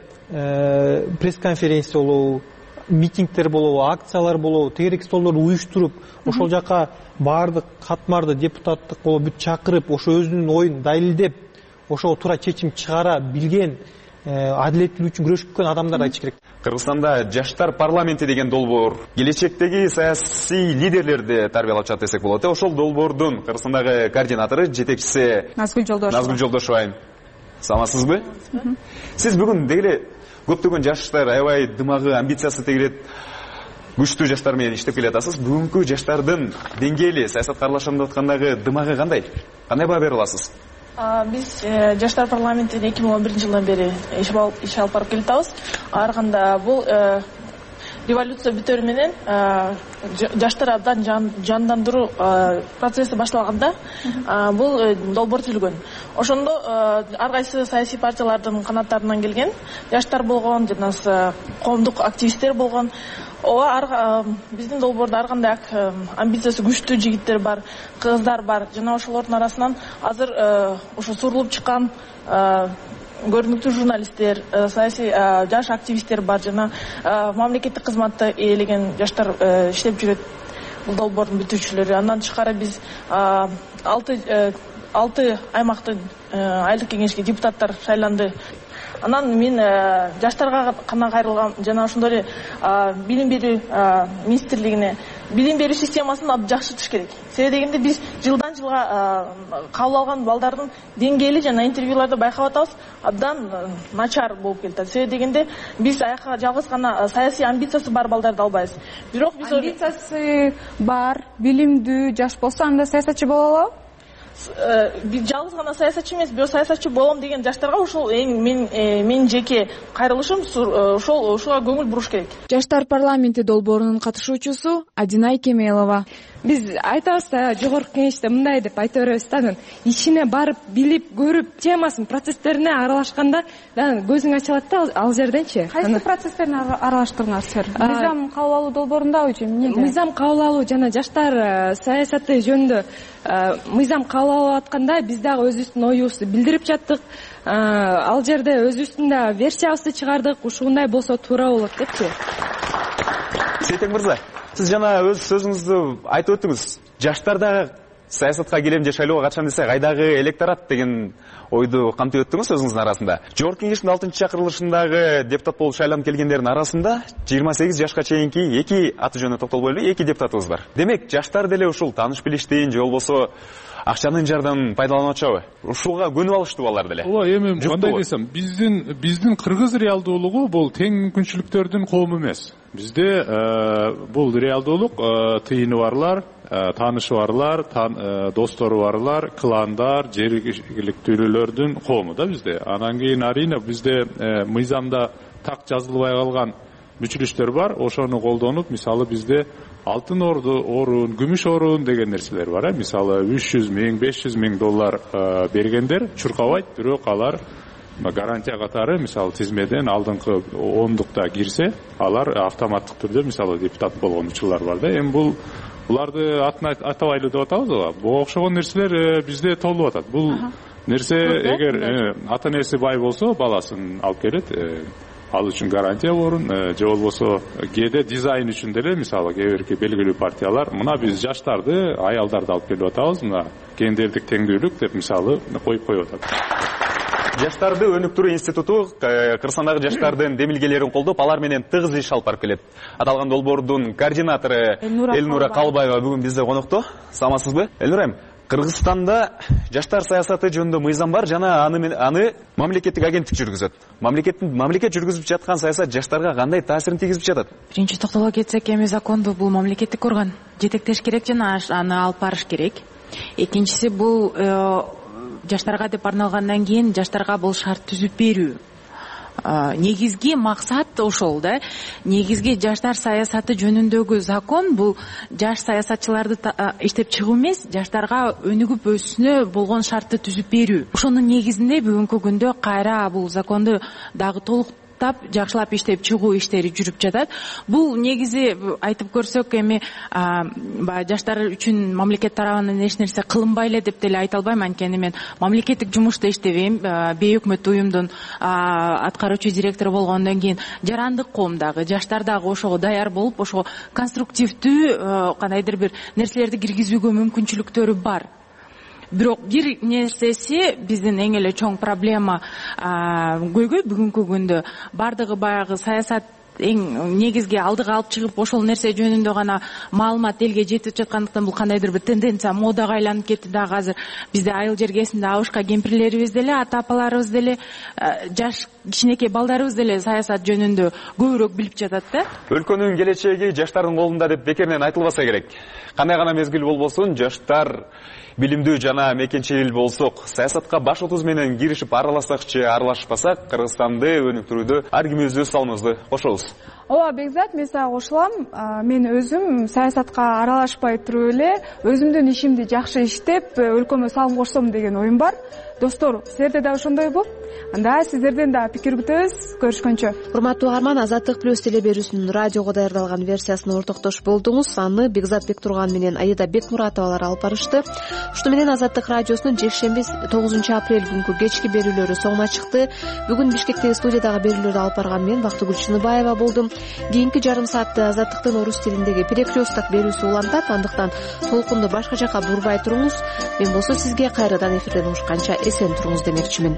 пресс-конференция болобу, митингдер болобу, акциялар болобу, тегерек столдорду уюштуруп, ошол жака баардык катмарды депутаттык болуп бүт чакырып, ошо өзүнүн оюн далилдеп, ошого туура чечим чыгара билген, адилеттүүлүк үчүн күрөшүп адамдар айтыш керек. Кыргызстанда жаштар парламенти деген долбоор келечектеги саясий лидерлерди тарбиялап жатат десек болот. Ошол долбоордун Кыргызстандагы координатору, жетекчиси Назгүл Жолдошова. Назгүл Жолдошова. Саламатсызбы? Сиз бүгүн дегеле көптөгөн жаштар аябай дымагы, амбициясы тегилет күчтүү жаштар менен иштеп келатасыз. Бүгүнкү жаштардын деңгээли саясатка аралашам деп аткандагы дымагы кандай? Кандай баа бере аласыз? Биз жаштар парламентине эки миң он биринчи жылдан бери иш алып барып келатабыз. Ар кандай бул революция бүтөр менен жаштар абдан жандандыруу процесси башталганда бул долбоор түзүлгөн. Ошондо ар кайсы саясий партиялардын канаттарынан келген жаштар болгон, жана коомдук активисттер болгон. Ооба, биздин долбоордо ар кандай амбициясы күчтүү жигиттер бар, кыздар бар. Жана ошолордун арасынан азыр ошо сурулуп чыккан көрүнүктүү журналисттер, саясий жаш активисттер бар, жана мамлекеттик кызматты ээлеген жаштар иштеп жүрөт. Бул долбоордун бүтүүчүлөрү. Андан тышкары биз алты алты аймактын айлык кеңешке депутаттар шайланды. Анан мен жаштарга гана кайрылган, жана ошондой эле билим берүү министрлигине билим берүү системасын жакшы туш керек. Себеби дегенде биз жылдан жылга кабыл алган балдардын деңгээли жана интервьюларда байкап атабыз, абдан начар болуп келатат. Себеби дегенде биз аяка жалгыз гана саясий амбициясы бар балдарды албайбыз. Бирок биз амбициясы бар, билимдүү жаш болсо анда саясатчы боло алабы? Жалгыз гана саясатчы эмес, бирок саясатчы болом деген жаштарга ошол эң мен мен жеке кайрылышым ошол ушуга көңүл буруш керек. Жаштар парламенти долбоорунун катышуучусу Адинай Кемелова. Биз айтабыз да, жогорку кеңеште мындай деп айта беребиз да, ишине барып, билип, көрүп, темасын, процесстерине аралашканда көзүң ачылат да ал жерденчи. Кайсы процесстерине аралаштырыңар силер? Мыйзам кабыл алуу долбоорунда же эмнеде? Мыйзам кабыл алуу жана жаштар саясаты жөнүндө мыйзам кабыл алып атканда биз дагы өзүбүздүн оюбузду билдирип жаттык. Ал жерде өзүбүздүн да версиябызды чыгардык. Ушундай болсо туура болот депчи. Сейтек мырза, сиз жана өз сөзүңүздү айтып өттүңүз. Жаштар да саясатка келем же шайлоого катышам десе кайдагы электорат деген ойду камтып өттүңүз өзүңүздүн арасында. Жогорку кеңештин алтынчы чакырылышындагы депутат болуп шайланып келгендердин арасында жыйырма сегиз жашка чейинки эки аты жөнү токтолбой эле эки депутатыбыз бар. Демек, жаштар деле ушул тааныш билиштин же болбосо акчанын жардамын пайдаланып атышабы? Ушуга көнүп алыштыбы алар деле? Ооба, эми кандай десем, биздин биздин кыргыз реалдуулугу бул тең мүмкүнчүлүктөрдүн коому эмес. Бизде бул реалдуулук тыйыны барлар, таанышы барлар, достору барлар, кландар, жергиликтүүлөрдүн коому да бизде. Анан кийин арийне бизде мыйзамда так жазылбай калган мүчүлүштөр бар. Ошону колдонуп, мисалы бизде алтын орду орун, күмүш орун деген нерселер бар. Мисалы үч жүз миң, беш жүз миң доллар бергендер чуркабайт, бирок алар гарантия катары, мисалы тизмеден алдыңкы ондукта кирсе, алар автоматтык түрдө мисалы депутат болгон учурлар бар да. Эми бул буларды атын атабайлы деп атабыз го. Буга окшогон нерселер бизде толуп атат. Бул нерсе эгер ата энеси бай болсо, баласын алып келет. Ал үчүн гарантия орун, же болбосо кээде дизайн үчүн деле, мисалы кээ бирки белгилүү партиялар мына биз жаштарды, аялдарды алып келип атабыз, мына гендердик теңдүүлүк деп мисалы коюп коюп атат. Жаштарды өнүктүрүү институту Кыргызстандагы жаштардын демилгелерин колдоп, алар менен тыгыз иш алып барып келет. Аталган долбоордун координатору Элнура Калбаева бүгүн бизде конокто. Саламатсызбы? Элнура айым, Кыргызстанда жаштар саясаты жөнүндө мыйзам бар, жана аны аны мамлекеттик агенттик жүргүзөт. Мамлекеттин мамлекет жүргүзүп жаткан саясат жаштарга кандай таасирин тийгизип жатат? Биринчи токтоло кетсек, эми законду бул мамлекеттик орган жетектеш керек жана аны алып барыш керек. Экинчиси бул жаштарга деп арналгандан кийин жаштарга бул шарт түзүп берүү. Негизги максат ошол да. Негизги жаштар саясаты жөнүндөгү закон бул жаш саясатчыларды иштеп чыгуу эмес, жаштарга өнүгүп өсүүнө болгон шартты түзүп берүү. Ошонун негизинде бүгүнкү күндө кайра бул законду дагы толук жакшылап иштеп чыгуу иштери жүрүп жатат. Бул негизи айтып көрсөк, эми баягы жаштар үчүн мамлекет тарабынан эч нерсе кылынбай эле деп деле айта албайм, анткени мен мамлекеттик жумушта иштебейм. Бейөкмөттүү уюмдун аткаруучу директору болгондон кийин жарандык коомдагы жаштар дагы ошого даяр болуп, ошого конструктивдүү кандайдыр бир нерселерди киргизүүгө мүмкүнчүлүктөрү бар. Бирок бир нерсеси биздин эң эле чоң проблема көйгөй бүгүнкү күндө бардыгы баягы саясат эң негизги алдыга алып чыгып ошол нерсе жөнүндө гана маалымат элге жетип жаткандыктан бул кандайдыр бир тенденция, модага айланып кетти. Дагы азыр бизде айыл жергесинде абышка кемпирлерибиз деле, ата апаларыбыз деле жаш кичинекей балдарыбыз деле саясат жөнүндө көбүрөөк билип жатат да. Өлкөнүн келечеги жаштардын колунда деп бекеринен айтылбаса керек. Кандай гана мезгил болбосун, жаштар билимдүү жана мекенчил болсок, саясатка баш отуз менен киришип аралассак же аралашпасак, Кыргызстанды өнүктүрүүдө ар кимибиз өз салымыбызды кошобуз. Ооба, Бекзат, мен сага кошулам. Мен өзүм саясатка аралашпай туруп эле өзүмдүн ишимди жакшы иштеп, өлкөмө салым кошсом деген оюм бар. Достор, силерде да ошондойбу? Анда сиздерден да пикир күтөбүз. Көрүшкөнчө. Урматтуу угарман, Азаттык плюс телеберүүсүнүн радиого даярдалган версиясына ортоктош болдуңуз. Аны Бекзат Бектурган менен Аида Бекмуратовалар алып барышты. Ушуну менен Азаттык радиосунун жекшемби тогузунчу апрель күнкү кечки берүүлөрү соңуна чыкты. Бүгүн Бишкектеги студиядагы берүүлөрдү алып барган мен Бактыгүл Чыныбаева болдум. Кийинки жарым саатты Азаттыктын орус тилиндеги перекресток берүүсү улантат. Андыктан толкунду башка жака бурбай туруңуз. Мен болсо сизге кайрадан эфирден угушканча эсен туруңуз демекчимин.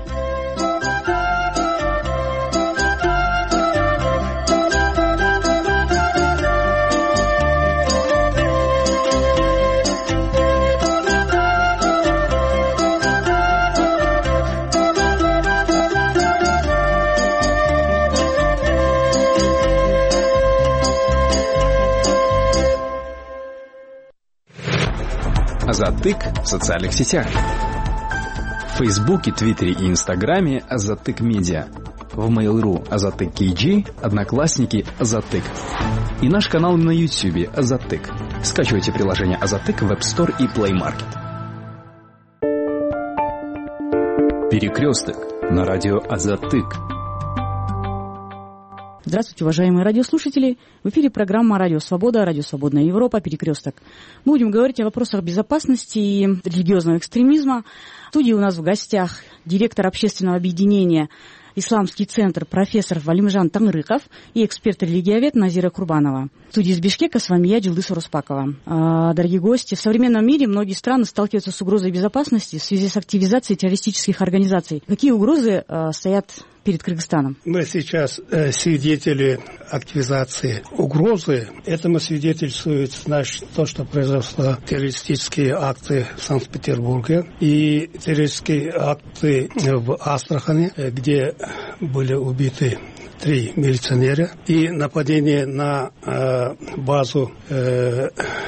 Азаттык в социальных сетях. В Фейсбуке, Твиттере и Инстаграме Азаттык Медиа. В Mail.ru Азаттык кей джи, Одноклассники Азаттык. И наш канал на Ютубе Азаттык. Скачивайте приложение Азаттык в App Store и Play Market. Перекресток на радио Азаттык. Здравствуйте, уважаемые радиослушатели. В эфире программа «Радио Свобода», «Радио Свободная Европа», «Перекресток». Мы будем говорить о вопросах безопасности и религиозного экстремизма. В студии у нас в гостях директор общественного объединения «Исламский центр» профессор Валимжан Таңрыков и эксперт-религиовед Назира Курбанова. В студии из Бишкека с вами я, Джилдыс Уруспакова. Дорогие гости, в современном мире многие страны сталкиваются с угрозой безопасности в связи с активизацией террористических организаций. Какие угрозы стоят перед Кыргызстаном? Мы сейчас э, свидетели активизации угрозы. Этому свидетельствует значит, то, что произошло террористические акты в Санкт-Петербурге и террористические акты в Астрахани, где были убиты три милиционера, и нападение на э, базу э,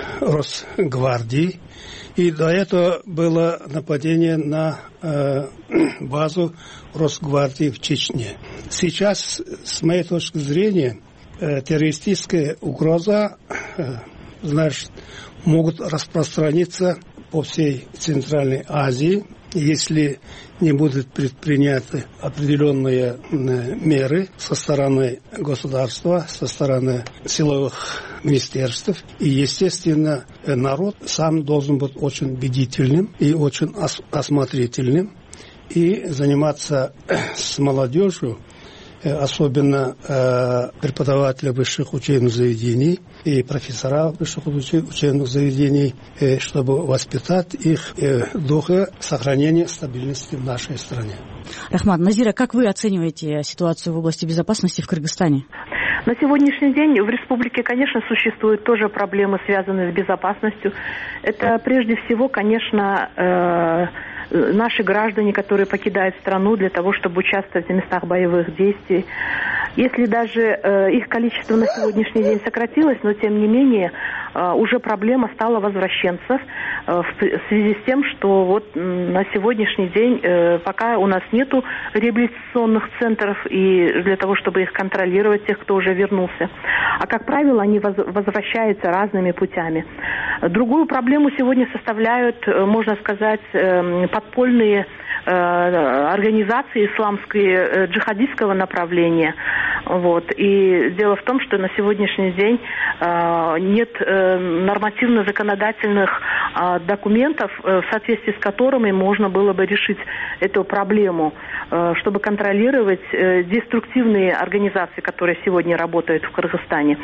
Росгвардии. И до этого было нападение на э, базу Росгвардии в Чечне. Сейчас, с моей точки зрения, э, террористическая угроза, э, значит, могут распространиться по всей Центральной Азии, если не будут предприняты определенные меры со стороны государства, со стороны силовых министерств. И, естественно, народ сам должен быть очень бдительным и очень ос- осмотрительным и заниматься с молодежью, особенно э, преподаватели высших учебных заведений и профессора высших учебных заведений, э, чтобы воспитать их э, духа сохранения стабильности в нашей стране. Рахмат, Назира, как вы оцениваете ситуацию в области безопасности в Кыргызстане? На сегодняшний день в республике, конечно, существуют тоже проблемы, связанные с безопасностью. Это прежде всего, конечно, э, наши граждане, которые покидают страну для того, чтобы участвовать в местах боевых действий. Если даже э, их количество на сегодняшний день сократилось, но тем не менее э, уже проблема стала возвращенцев э, в связи с тем, что вот э, на сегодняшний день э, пока у нас нету реабилитационных центров и для того, чтобы их контролировать, тех, кто уже вернулся. А как правило, они воз, возвращаются разными путями. Другую проблему сегодня составляют, можно сказать, э, подпольные э, организации исламские, э, джихадистского направления. Вот. И дело в том, что на сегодняшний день э, нет э, нормативно-законодательных э, документов, э, в соответствии с которыми можно было бы решить эту проблему, э, чтобы контролировать э, деструктивные организации, которые сегодня работают в Кыргызстане.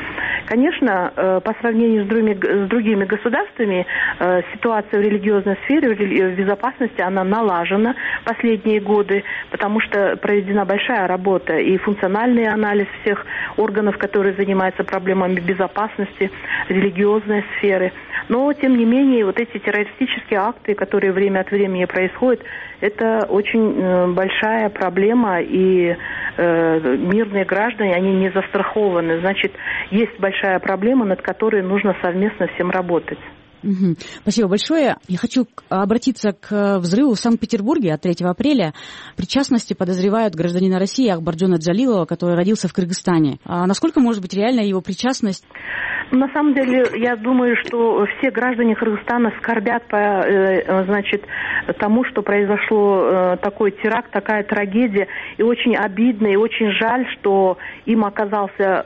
Конечно, по сравнению с другими, с другими государствами, ситуация в религиозной сфере, в безопасности, она налажена последние годы, потому что проведена большая работа и функциональный анализ всех органов, которые занимаются проблемами безопасности, религиозной сферы. Но, тем не менее, вот эти террористические акты, которые время от времени происходят, это очень большая проблема, и э, мирные граждане, они не застрахованы. Значит, есть большая проблема, над которой нужно совместно всем работать. Угу. Спасибо большое. Я хочу обратиться к взрыву в Санкт-Петербурге от третьего апреля. В причастности подозревают гражданина России Акбарджона Джалилова, который родился в Кыргызстане. А насколько может быть реальна его причастность? На самом деле, я думаю, что все граждане Кыргызстана скорбят по, значит, тому, что произошло такой теракт, такая трагедия. И очень обидно, и очень жаль, что им оказался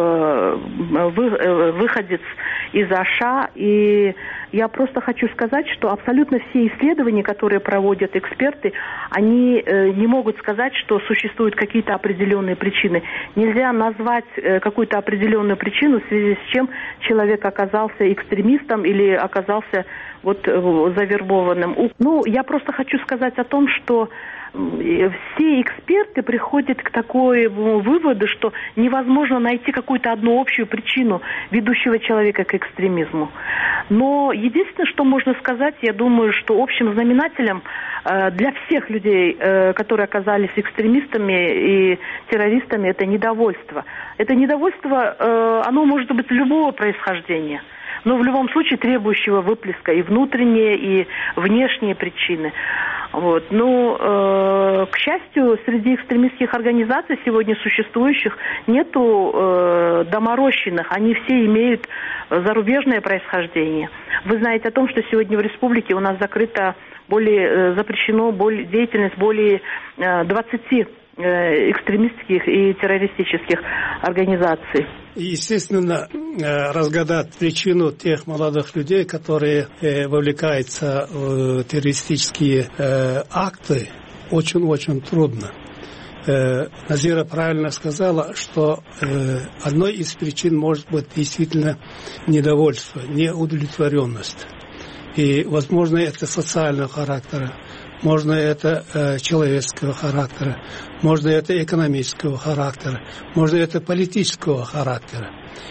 выходец из Аша. И я просто хочу сказать, что абсолютно все исследования, которые проводят эксперты, они не могут сказать, что существуют какие-то определенные причины. Нельзя назвать какую-то определенную причину, в связи с чем человек оказался экстремистом или оказался вот завербованным. Ну, я просто хочу сказать о том, что все эксперты приходят к такому выводу, что невозможно найти какую-то одну общую причину, ведущего человека к экстремизму. Но единственное, что можно сказать, я думаю, что общим знаменателем для всех людей, которые оказались экстремистами и террористами, это недовольство. Это недовольство, оно может быть любого происхождения, но в любом случае требующего выплеска и внутренние, и внешние причины. Вот. Ну, э, к счастью, среди экстремистских организаций сегодня существующих нету э, доморощенных, они все имеют зарубежное происхождение. Вы знаете о том, что сегодня в республике у нас закрыто более, э, запрещено более, деятельность более э, двадцати экстремистских и террористических организаций. Естественно, разгадать причину тех молодых людей, которые вовлекаются в террористические акты, очень-очень трудно. Назира правильно сказала, что одной из причин может быть действительно недовольство, неудовлетворенность. И, возможно, это социального характера. Можно это э, человеческого характера, можно это экономического характера, можно это политического характера.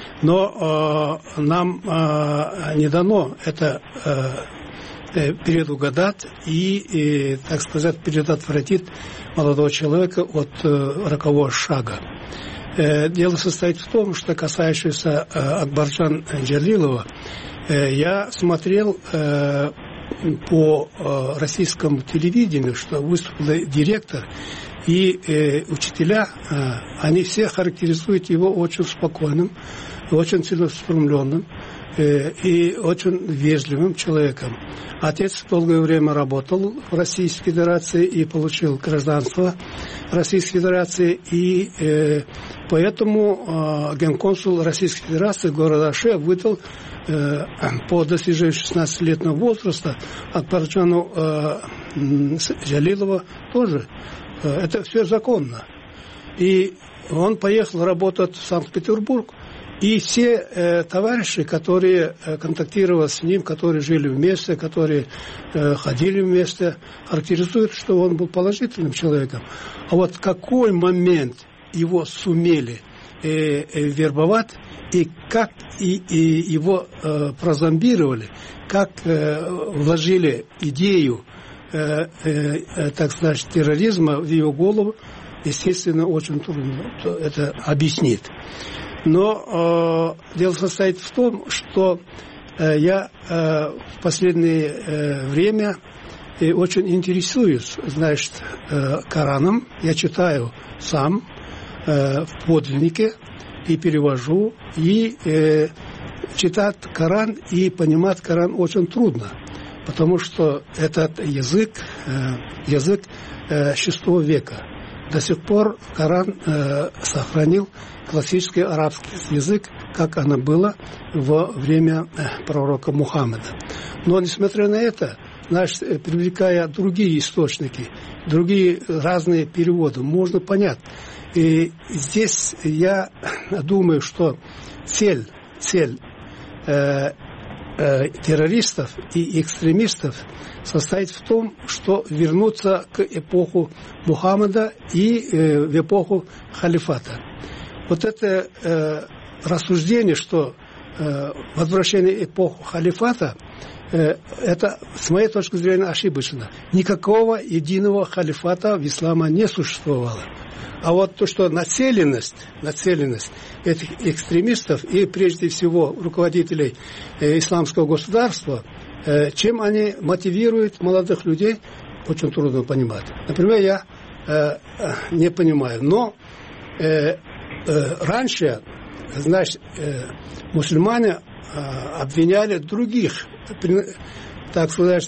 Но э, нам э, не дано это э, предугадать и, и, так сказать, предотвратить молодого человека от э, рокового шага. Э, дело состоит в том, что касающееся э, Акбарджана Джалилова, э, я смотрел э, по э, российскому телевидению, что выступил директор и э, учителя, э, они все характеризуют его очень спокойным, очень целеустремленным э, и очень вежливым человеком. Отец долгое время работал в Российской Федерации и получил гражданство Российской Федерации, и э, поэтому э, генконсул Российской Федерации города Аше выдал э, по достижению шестнадцатилетнего возраста Акбарджану э, Джалилова тоже. Э, это все законно. И он поехал работать в Санкт-Петербург. И все э, товарищи, которые э, контактировали с ним, которые жили вместе, которые э, ходили вместе, характеризуют, что он был положительным человеком. А вот в какой момент его сумели э, э, вербовать, и как и, и его э, прозомбировали, как э, вложили идею, э, э, так сказать, терроризма в его голову, естественно, очень трудно это объяснить. Но э, дело состоит в том, что э, я э, в последнее э, время э, очень интересуюсь, значит, э, Кораном. Я читаю сам э, в подлиннике и перевожу. И э, читать Коран и понимать Коран очень трудно, потому что этот язык, э, язык э, шестого века. До сих пор Коран э, сохранил классический арабский язык, как оно было во время э, пророка Мухаммеда. Но, несмотря на это, значит, привлекая другие источники, другие разные переводы, можно понять. И здесь я думаю, что цель цель э, э, террористов и экстремистов состоит в том, что вернуться к эпоху Мухаммада и э, в эпоху халифата. Вот это э, рассуждение, что э, возвращение в эпоху халифата, э, это, с моей точки зрения, ошибочно. Никакого единого халифата в исламе не существовало. А вот то, что нацеленность, нацеленность этих экстремистов и прежде всего руководителей э, исламского государства, э, чем они мотивируют молодых людей, очень трудно понимать. Например, я э, не понимаю, но э, э, раньше, значит, э, мусульмане э, обвиняли других, так сказать,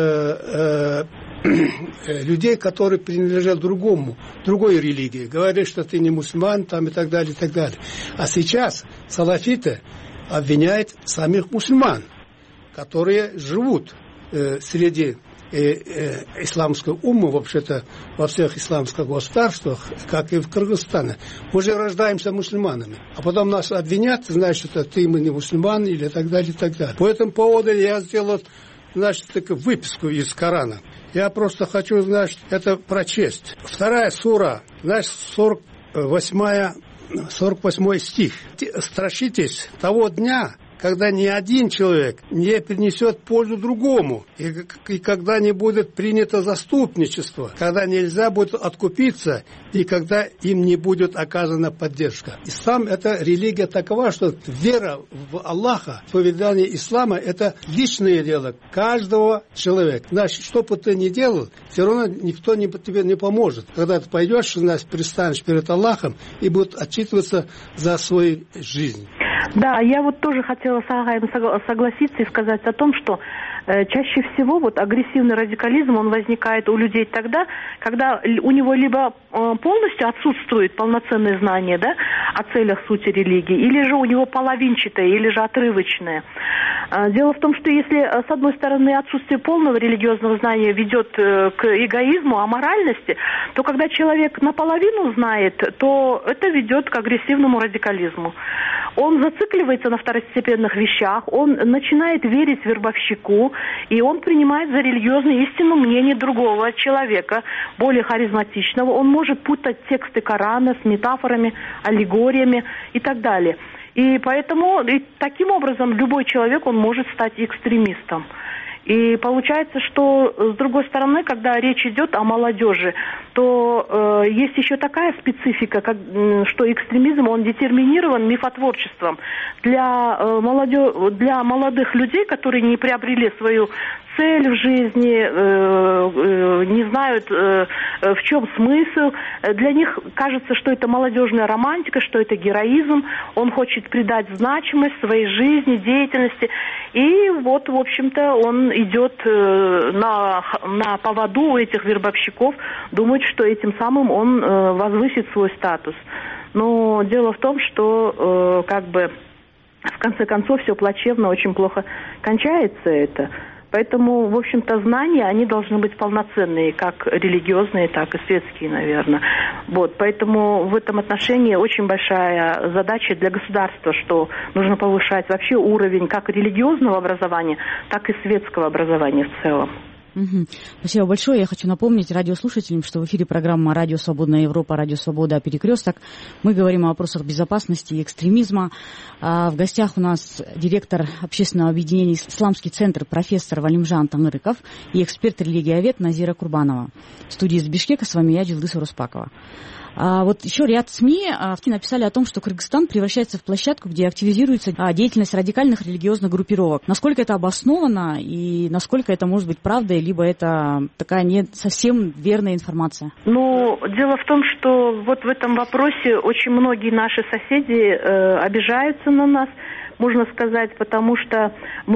э, э, людей, которые принадлежат другому, другой религии. Говорят, что ты не мусульман, там и так далее, и так далее. А сейчас салафиты обвиняют самих мусульман, которые живут э, среди э, э, исламской уммы, вообще-то, во всех исламских государствах, как и в Кыргызстане. Мы же рождаемся мусульманами. А потом нас обвинят, значит, ты мы не мусульман, или так далее, и так далее. По этому поводу я сделал, значит, такую выписку из Корана. Я просто хочу, значит, это прочесть. Вторая сура, значит, сорок восьмой стих. Страшитесь того дня, когда ни один человек не принесет пользу другому, и, и когда не будет принято заступничество, когда нельзя будет откупиться, и когда им не будет оказана поддержка. Ислам – это религия такова, что вера в Аллаха, поведение ислама – это личное дело каждого человека. Значит, что бы ты ни делал, все равно никто не, тебе не поможет. Когда ты пойдешь, значит, предстанешь перед Аллахом и будешь отчитываться за свою жизнь. Да, я вот тоже хотела с Агаем согласиться и сказать о том, что э, чаще всего вот агрессивный радикализм, он возникает у людей тогда, когда у него либо э, полностью отсутствует полноценное знание, да, о целях сути религии, или же у него половинчатое, или же отрывочное. Э, дело в том, что если, с одной стороны, отсутствие полного религиозного знания ведет э, к эгоизму, аморальности, то когда человек наполовину знает, то это ведет к агрессивному радикализму. Он зацикливается на второстепенных вещах, он начинает верить вербовщику, и он принимает за религиозную истину мнение другого человека, более харизматичного. Он может путать тексты Корана с метафорами, аллегориями и так далее. И поэтому и таким образом любой человек, он может стать экстремистом. И получается, что, с другой стороны, когда речь идет о молодежи, то э, есть еще такая специфика, как, что экстремизм, он детерминирован мифотворчеством. Для, э, молодё... для молодых людей, которые не приобрели свою цель в жизни, э, э, не знают, э, в чем смысл, для них кажется, что это молодежная романтика, что это героизм, он хочет придать значимость своей жизни, деятельности, и вот, в общем-то, он идет э, на, на поводу у этих вербовщиков, думает, что этим самым он э, возвысит свой статус. Но дело в том, что э, как бы в конце концов все плачевно, очень плохо кончается это. Поэтому, в общем-то, знания, они должны быть полноценные, как религиозные, так и светские, наверное. Вот, поэтому в этом отношении очень большая задача для государства, что нужно повышать вообще уровень как религиозного образования, так и светского образования в целом. Угу. Спасибо большое. Я хочу напомнить радиослушателям, что в эфире программа «Радио Свободная Европа», «Радио Свобода. Перекресток». Мы говорим о вопросах безопасности и экстремизма. А в гостях у нас директор общественного объединения «Исламский центр» профессор Валимжан Таңырыков и эксперт-религиовед Назира Курбанова. В студии из Бишкека с вами я, Джилдыс Уруспакова. А вот еще ряд СМИ а, написали о том, что Кыргызстан превращается в площадку, где активизируется а, деятельность радикальных религиозных группировок. Насколько это обосновано и насколько это может быть правдой, либо это такая не совсем верная информация? Ну, дело в том, что вот в этом вопросе очень многие наши соседи э, обижаются на нас, можно сказать, потому что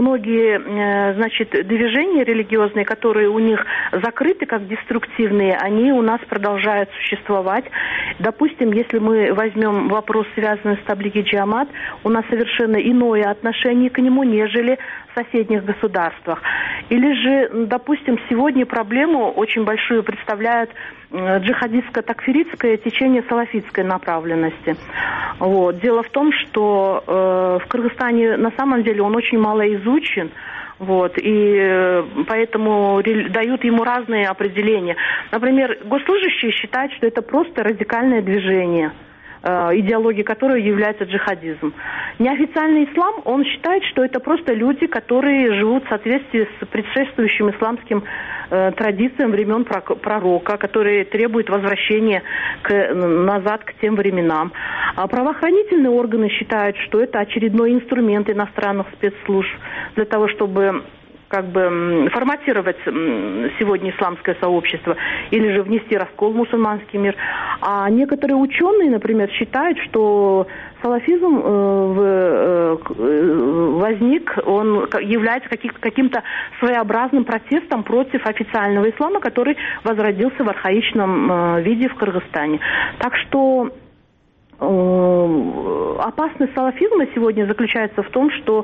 многие, значит, движения религиозные, которые у них закрыты как деструктивные, они у нас продолжают существовать. Допустим, если мы возьмем вопрос, связанный с Таблиги Джамат, у нас совершенно иное отношение к нему, нежели в соседних государствах. Или же, допустим, сегодня проблему очень большую представляют джихадистско-такфиритское течение салафитской направленности. Вот. Дело в том, что э, в Кыргызстане на самом деле он очень мало изучен. Вот, и поэтому дают ему разные определения. Например, госслужащие считают, что это просто радикальное движение, идеология которой является джихадизм. Неофициальный ислам, он считает, что это просто люди, которые живут в соответствии с предшествующим исламским э, традициям времен пророка, которые требуют возвращения к, назад к тем временам. А правоохранительные органы считают, что это очередной инструмент иностранных спецслужб для того, чтобы как бы форматировать сегодня исламское сообщество или же внести раскол в мусульманский мир. А некоторые ученые, например, считают, что салафизм возник, он является каким-то своеобразным протестом против официального ислама, который возродился в архаичном виде в Кыргызстане. Так что опасность салафизма сегодня заключается в том, что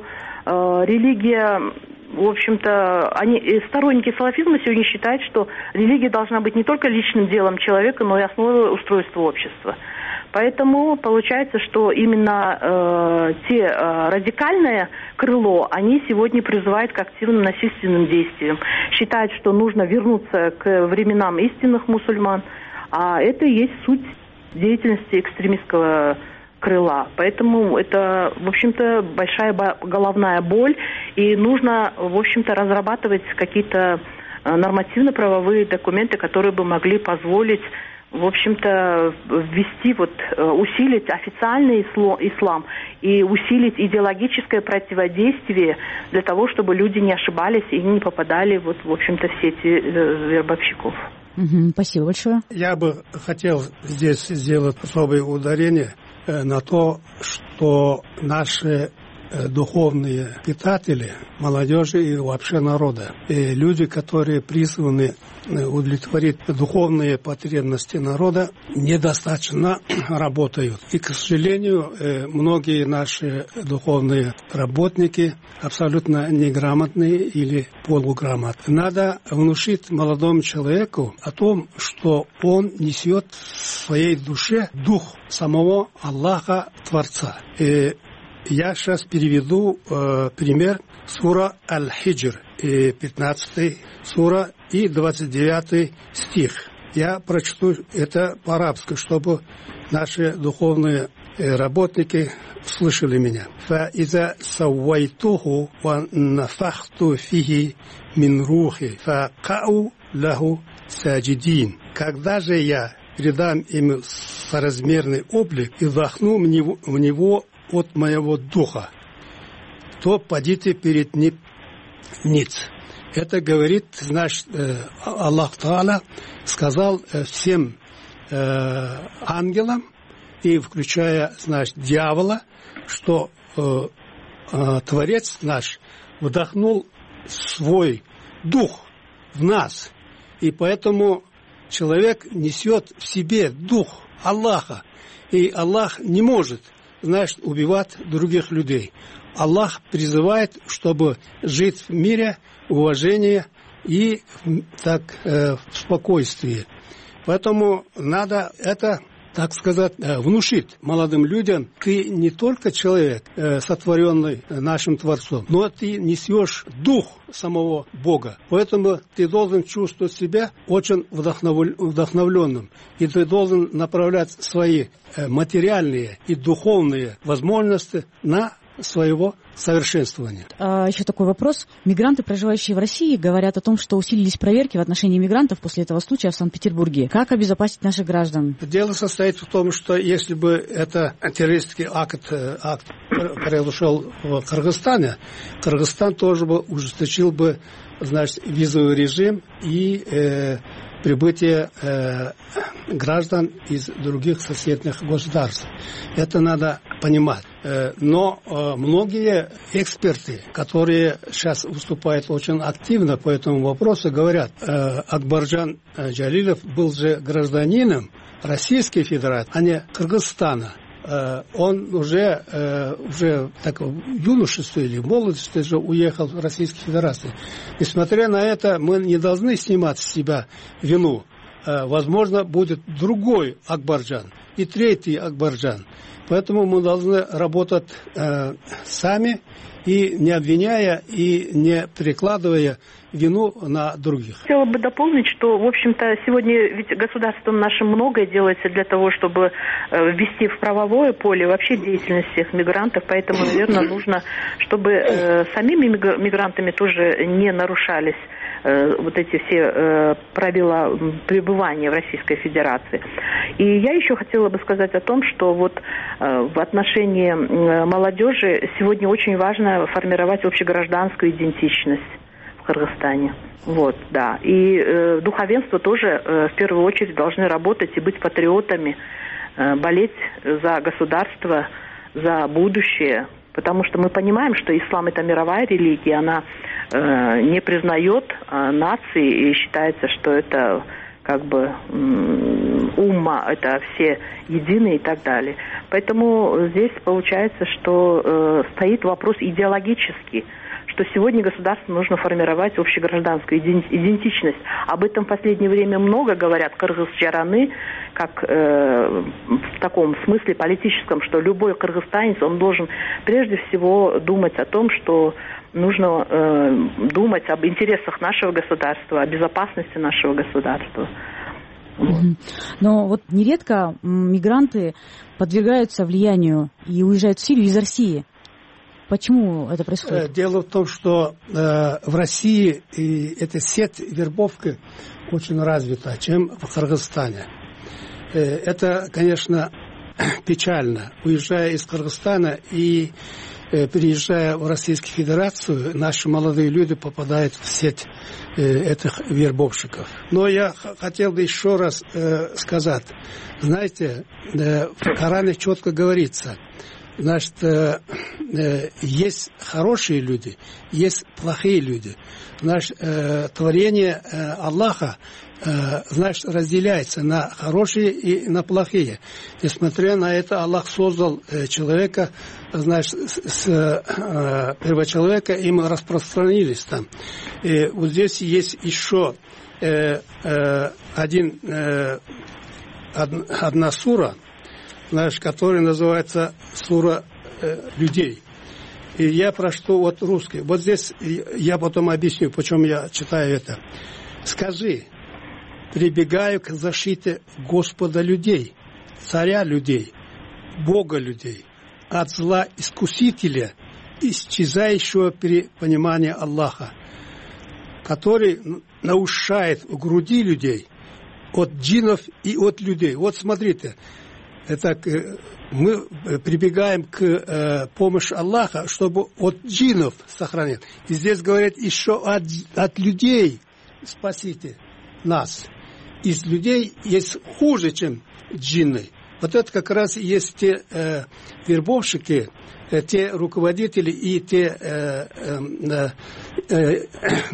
религия, в общем-то, они, сторонники салафизма сегодня считают, что религия должна быть не только личным делом человека, но и основой устройства общества. Поэтому получается, что именно э, те э, радикальное крыло, они сегодня призывают к активным насильственным действиям. Считают, что нужно вернуться к временам истинных мусульман, а это и есть суть деятельности экстремистского крыла. Поэтому это, в общем-то, большая головная боль, и нужно, в общем-то, разрабатывать какие-то нормативно-правовые документы, которые бы могли позволить, в общем-то, ввести, вот, усилить официальный ислам и усилить идеологическое противодействие для того, чтобы люди не ошибались и не попадали, вот, в общем-то, в сети вербовщиков. Угу, спасибо большое. Я бы хотел здесь сделать особое ударение на то, что наши духовные питатели, молодежи и вообще народа, и люди, которые призваны удовлетворить духовные потребности народа, недостаточно работают. И, к сожалению, многие наши духовные работники абсолютно неграмотные или полуграмотные. Надо внушить молодому человеку о том, что он несет в своей душе дух самого Аллаха Творца. И я сейчас переведу э, пример сура Аль-Хиджр, пятнадцатая сура и двадцать девятый стих. Я прочту это по-арабски, чтобы наши духовные э, работники слышали меня. فَإِذَا سَوَّيْتُهُ وَنَفَخْتُ فِيهِ مِنْ رُوحِي فَقَعُوا لَهُ سَاجِدِينَ. Когда же я придам ему соразмерный облик и вдохну в него, в него от моего духа, то падите перед ним ниц. Это говорит, значит, Аллах Та'аля сказал всем э, ангелам, и включая, значит, дьявола, что э, э, Творец наш вдохнул свой дух в нас, и поэтому человек несет в себе дух Аллаха, и Аллах не может, значит, убивать других людей. Аллах призывает, чтобы жить в мире, уважении и так, э, в спокойствии. Поэтому надо это, так сказать, внушить молодым людям. Ты не только человек, э, сотворенный нашим Творцом, но ты несешь дух самого Бога. Поэтому ты должен чувствовать себя очень вдохновленным. И ты должен направлять свои материальные и духовные возможности на своего совершенствования. А, еще такой вопрос. Мигранты, проживающие в России, говорят о том, что усилились проверки в отношении мигрантов после этого случая в Санкт-Петербурге. Как обезопасить наших граждан? Дело состоит в том, что если бы это террористический акт, акт произошел в Кыргызстане, Кыргызстан тоже бы ужесточил бы, значит, визовый режим и э, прибытие э, граждан из других соседних государств. Это надо понимать. Э, но э, многие эксперты, которые сейчас выступают очень активно по этому вопросу, говорят, э, Акбарджан Джалилов был же гражданином Российской Федерации, а не Кыргызстана. Он уже, уже так, в юношестве или в молодости же уехал в Российскую Федерацию. Несмотря на это, мы не должны снимать с себя вину. возможно, будет другой Акбарджан и третий Акбарджан. Поэтому мы должны работать э, сами и не обвиняя, и не перекладывая вину на других. Хотела бы дополнить, что, в общем-то, сегодня ведь государством нашим многое делается для того, чтобы э, ввести в правовое поле вообще деятельность всех мигрантов. Поэтому, наверное, нужно, чтобы э, самими мигрантами тоже не нарушались вот эти все э, правила пребывания в Российской Федерации. И я еще хотела бы сказать о том, что вот э, в отношении э, молодежи сегодня очень важно формировать общегражданскую идентичность в Кыргызстане. Вот, да. И э, духовенство тоже э, в первую очередь должны работать и быть патриотами, э, болеть за государство, за будущее. Потому что мы понимаем, что ислам – это мировая религия, она э, не признает э, нации и считается, что это как бы м- умма, это все единые и так далее. Поэтому здесь получается, что э, стоит вопрос идеологический, что сегодня государству нужно формировать общегражданскую идентичность. Об этом в последнее время много говорят кыргызчараны, как э, в таком смысле политическом, что любой кыргызстанец, он должен прежде всего думать о том, что нужно э, думать об интересах нашего государства, о безопасности нашего государства. Вот. Но вот нередко мигранты подвергаются влиянию и уезжают в Сирию из России. Почему это происходит? Дело в том, что э, в России и эта сеть вербовки очень развита, чем в Кыргызстане. Э, это, конечно, печально. Уезжая из Кыргызстана и э, переезжая в Российскую Федерацию, наши молодые люди попадают в сеть э, этих вербовщиков. Но я х- хотел бы еще раз э, сказать. Знаете, э, в Коране четко говорится, значит, э, э, есть хорошие люди, есть плохие люди. Значит, э, творение э, Аллаха, э, значит, разделяется на хорошие и на плохие. Несмотря на это, Аллах создал э, человека, значит, с э, первочеловека, и мы распространились там. И вот здесь есть еще э, э, один, э, од, одна сура, знаешь, который называется «Сура э, людей». И я прочту вот русский. Вот здесь я потом объясню, почему я читаю это. «Скажи, прибегаю к защите Господа людей, царя людей, Бога людей, от зла искусителя, исчезающего при понимании Аллаха, который наушает в груди людей от джиннов и от людей». Вот смотрите. Это мы прибегаем к э, помощи Аллаха, чтобы от джиннов сохранить. И здесь говорят еще от, от людей спасите нас. Из людей есть хуже, чем джинны. Вот это как раз и есть те э, вербовщики, э, те руководители и те э, э, э,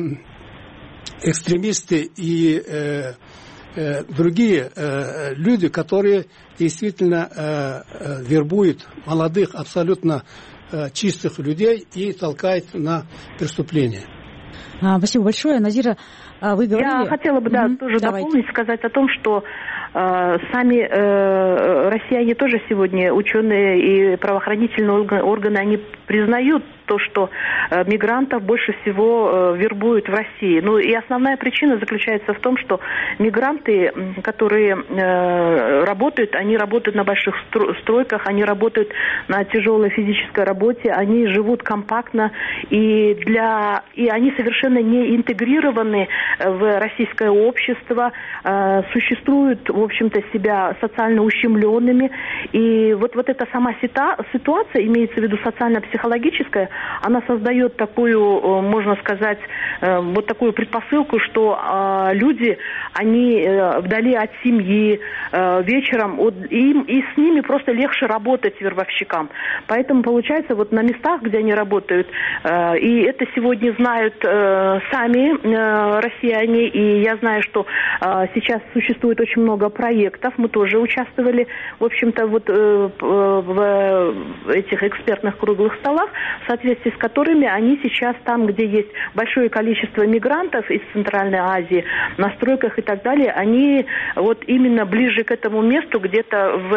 экстремисты и э, э, другие э, люди, которые действительно э, э, вербуют молодых, абсолютно э, чистых людей и толкают на преступления. А, спасибо большое. Назира, вы говорили... Я хотела бы, да, mm-hmm. тоже Давайте. дополнить, сказать о том, что э, сами э, россияне тоже сегодня, ученые и правоохранительные органы, они признают то, что э, мигрантов больше всего э, вербуют в России. Ну и основная причина заключается в том, что мигранты, которые э, работают, они работают на больших стройках, они работают на тяжелой физической работе, они живут компактно, и, для, и они совершенно не интегрированы в российское общество, э, существуют, в общем-то, себя социально ущемленными. И вот, вот эта сама сита, ситуация, имеется в виду социально-психологическая, она создает такую, можно сказать, вот такую предпосылку, что люди, они вдали от семьи, вечером, им, и с ними просто легче работать вербовщикам. Поэтому, получается, вот на местах, где они работают, и это сегодня знают сами россияне, и я знаю, что сейчас существует очень много проектов, мы тоже участвовали, в общем-то, вот в этих экспертных круглых столах, в соответствии с которыми они сейчас там, где есть большое количество количество мигрантов из Центральной Азии на стройках и так далее, они вот именно ближе к этому месту, где-то в,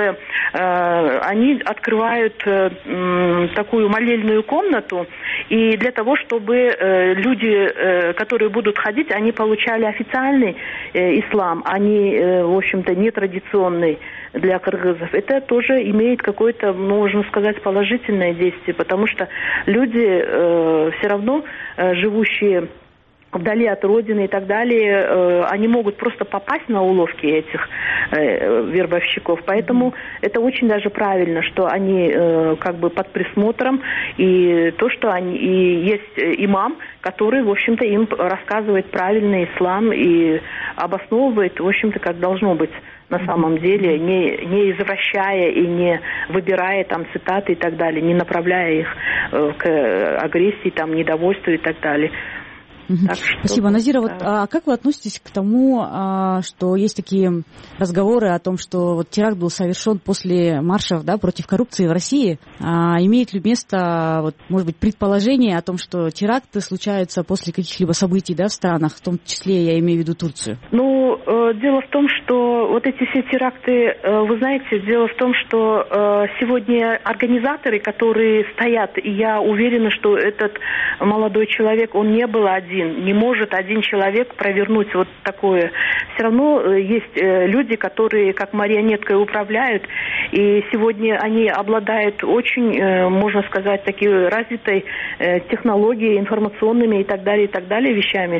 э, они открывают э, такую молельную комнату, и для того, чтобы э, люди, э, которые будут ходить, они получали официальный э, ислам, а не, э, в общем-то, нетрадиционный для кыргызов. Это тоже имеет какое-то, можно сказать, положительное действие, потому что люди э, все равно э, живущие вдали от родины и так далее, э, они могут просто попасть на уловки этих э, вербовщиков. Поэтому mm-hmm. это очень даже правильно, что они э, как бы под присмотром, и то, что они, и есть имам, который, в общем-то, им рассказывает правильный ислам и обосновывает, в общем-то, как должно быть на самом деле, не, не извращая и не выбирая там цитаты и так далее, не направляя их э, к агрессии, там, недовольству и так далее. Так что, спасибо, Назира. Вот, а как вы относитесь к тому, а, что есть такие разговоры о том, что вот теракт был совершен после маршев, да, против коррупции в России? А, имеет ли место, вот, может быть, предположение о том, что теракты случаются после каких-либо событий, да, в странах, в том числе я имею в виду Турцию? Ну, э, дело в том, что вот эти все теракты, э, вы знаете, дело в том, что э, сегодня организаторы, которые стоят, и я уверена, что этот молодой человек, он не был один. Не может один человек провернуть вот такое. Все равно есть люди, которые как марионеткой управляют, и сегодня они обладают очень, можно сказать, такой развитой технологией, информационными и так далее, и так далее вещами,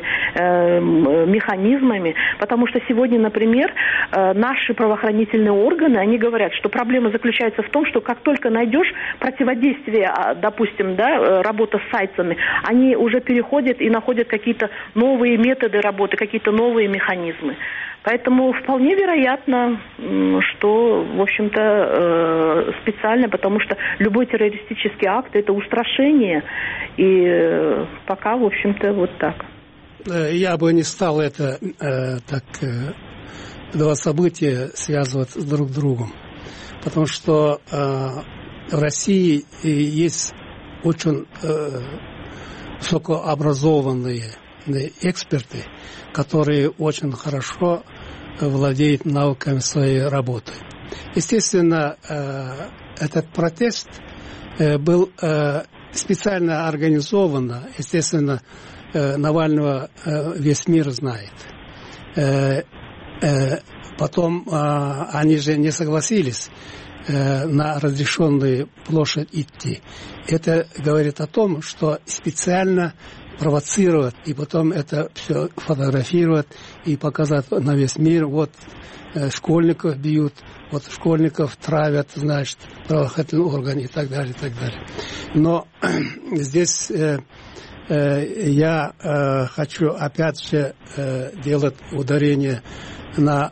механизмами. Потому что сегодня, например, наши правоохранительные органы, они говорят, что проблема заключается в том, что как только найдешь противодействие, допустим, да, работа с сайтами, они уже переходят и находят какие-то новые методы работы, какие-то новые механизмы. Поэтому вполне вероятно, что, в общем-то, специально, потому что любой террористический акт – это устрашение, и пока, в общем-то, вот так. Я бы не стал это э, так, э, два события связывать друг с другом, потому что э, в России есть очень э, высокообразованные эксперты, которые очень хорошо владеют навыками своей работы. Естественно, этот протест был специально организован. Естественно, Навального весь мир знает. Потом они же не согласились на разрешенную площадь идти. Это говорит о том, что специально провоцировать, и потом это все фотографировать и показать на весь мир. Вот э, школьников бьют, вот школьников травят, значит, правоохранительные органы и так далее, и так далее. Но здесь э, э, я э, хочу опять же э, делать ударение на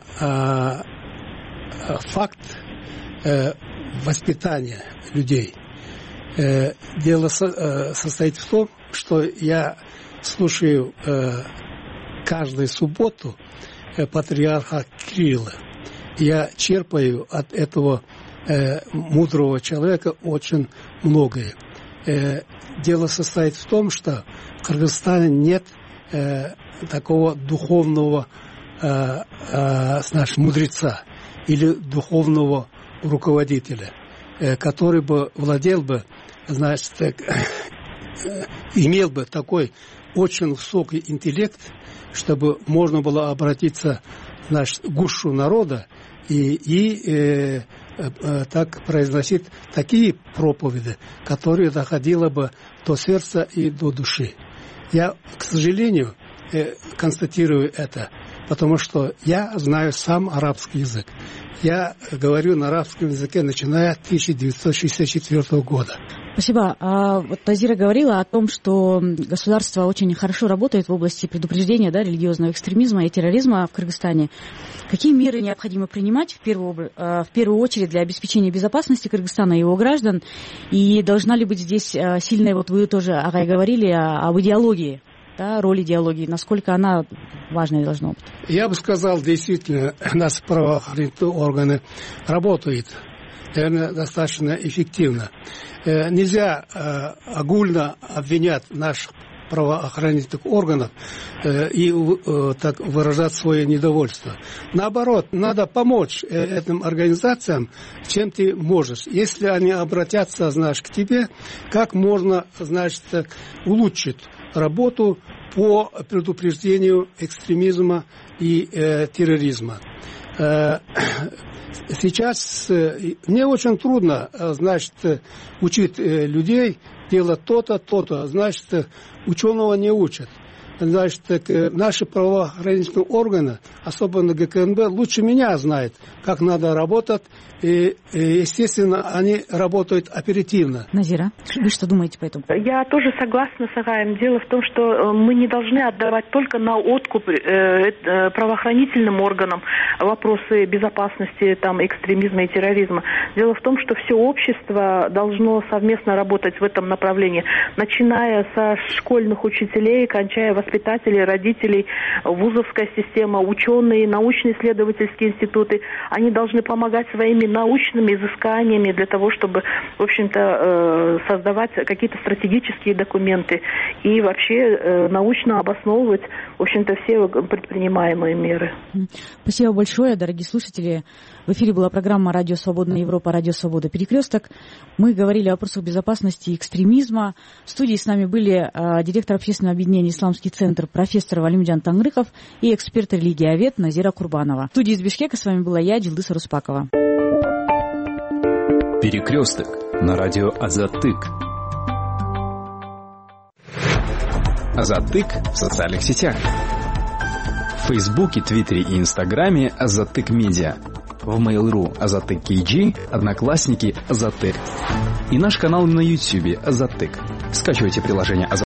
э, факт э, воспитания людей. Э, дело со, э, состоит в том, что я слушаю э, каждую субботу э, патриарха Кирилла. Я черпаю от этого э, мудрого человека очень многое. Э, дело состоит в том, что в Кыргызстане нет э, такого духовного э, э, значит, мудреца или духовного руководителя, э, который бы владел бы, значит, э, имел бы такой очень высокий интеллект, чтобы можно было обратиться, значит, к гушу народа и, и э, э, так произносить такие проповеди, которые доходило бы до сердца и до души. Я, к сожалению, э, констатирую это, потому что я знаю сам арабский язык. Я говорю на арабском языке, начиная с тысяча девятьсот шестьдесят четвёртого года. Спасибо. А вот Назира говорила о том, что государство очень хорошо работает в области предупреждения, да, религиозного экстремизма и терроризма в Кыргызстане. Какие меры необходимо принимать в первую, в первую очередь для обеспечения безопасности Кыргызстана и его граждан? И должна ли быть здесь сильная, вот вы тоже, Агай, говорили об идеологии, да, роль идеологии, насколько она важной должна быть? Я бы сказал, действительно, наши правоохранительные органы работают, наверное, достаточно эффективно. Нельзя огульно обвинять наших правоохранительных органов э, и э, так выражать свое недовольство. Наоборот, надо помочь э, этим организациям, чем ты можешь. Если они обратятся, знаешь, к тебе, как можно, значит, улучшить работу по предупреждению экстремизма и э, терроризма. Э, сейчас э, мне очень трудно, э, значит, учить э, людей делать то-то, то-то. Значит, ученого не учат. Значит, наши правоохранительные органы, особенно ГКНБ, лучше меня знают, как надо работать. И, и, естественно, они работают оперативно. Назира, вы что думаете по этому? Я тоже согласна с Агаем. Дело в том, что мы не должны отдавать только на откуп э, правоохранительным органам вопросы безопасности, там, экстремизма и терроризма. Дело в том, что все общество должно совместно работать в этом направлении, начиная со школьных учителей, кончая воспитателей, родителей, вузовская система, ученые, научно-исследовательские институты. Они должны помогать своими научными изысканиями для того, чтобы, в общем-то, создавать какие-то стратегические документы и вообще научно обосновывать, в общем-то, все предпринимаемые меры. Спасибо большое, дорогие слушатели. В эфире была программа «Радио Свободная Европа», «Радио Свобода. Перекресток». Мы говорили о вопросах безопасности и экстремизма. В студии с нами были э, директор общественного объединения «Исламский центр» профессор Валимджан Тангрыков и эксперт-религиовед Назира Курбанова. В студии из Бишкека с вами была я, Дилдыса Руспакова. Перекресток на радио Азаттык. Азаттык в социальных сетях. В Фейсбуке, Твиттере и Инстаграме Азаттык Медиа. В Mail.ru Азаттык кей джи, Одноклассники Азаттык. И наш канал на Ютьюбе Азаттык. Скачивайте приложение Азаттык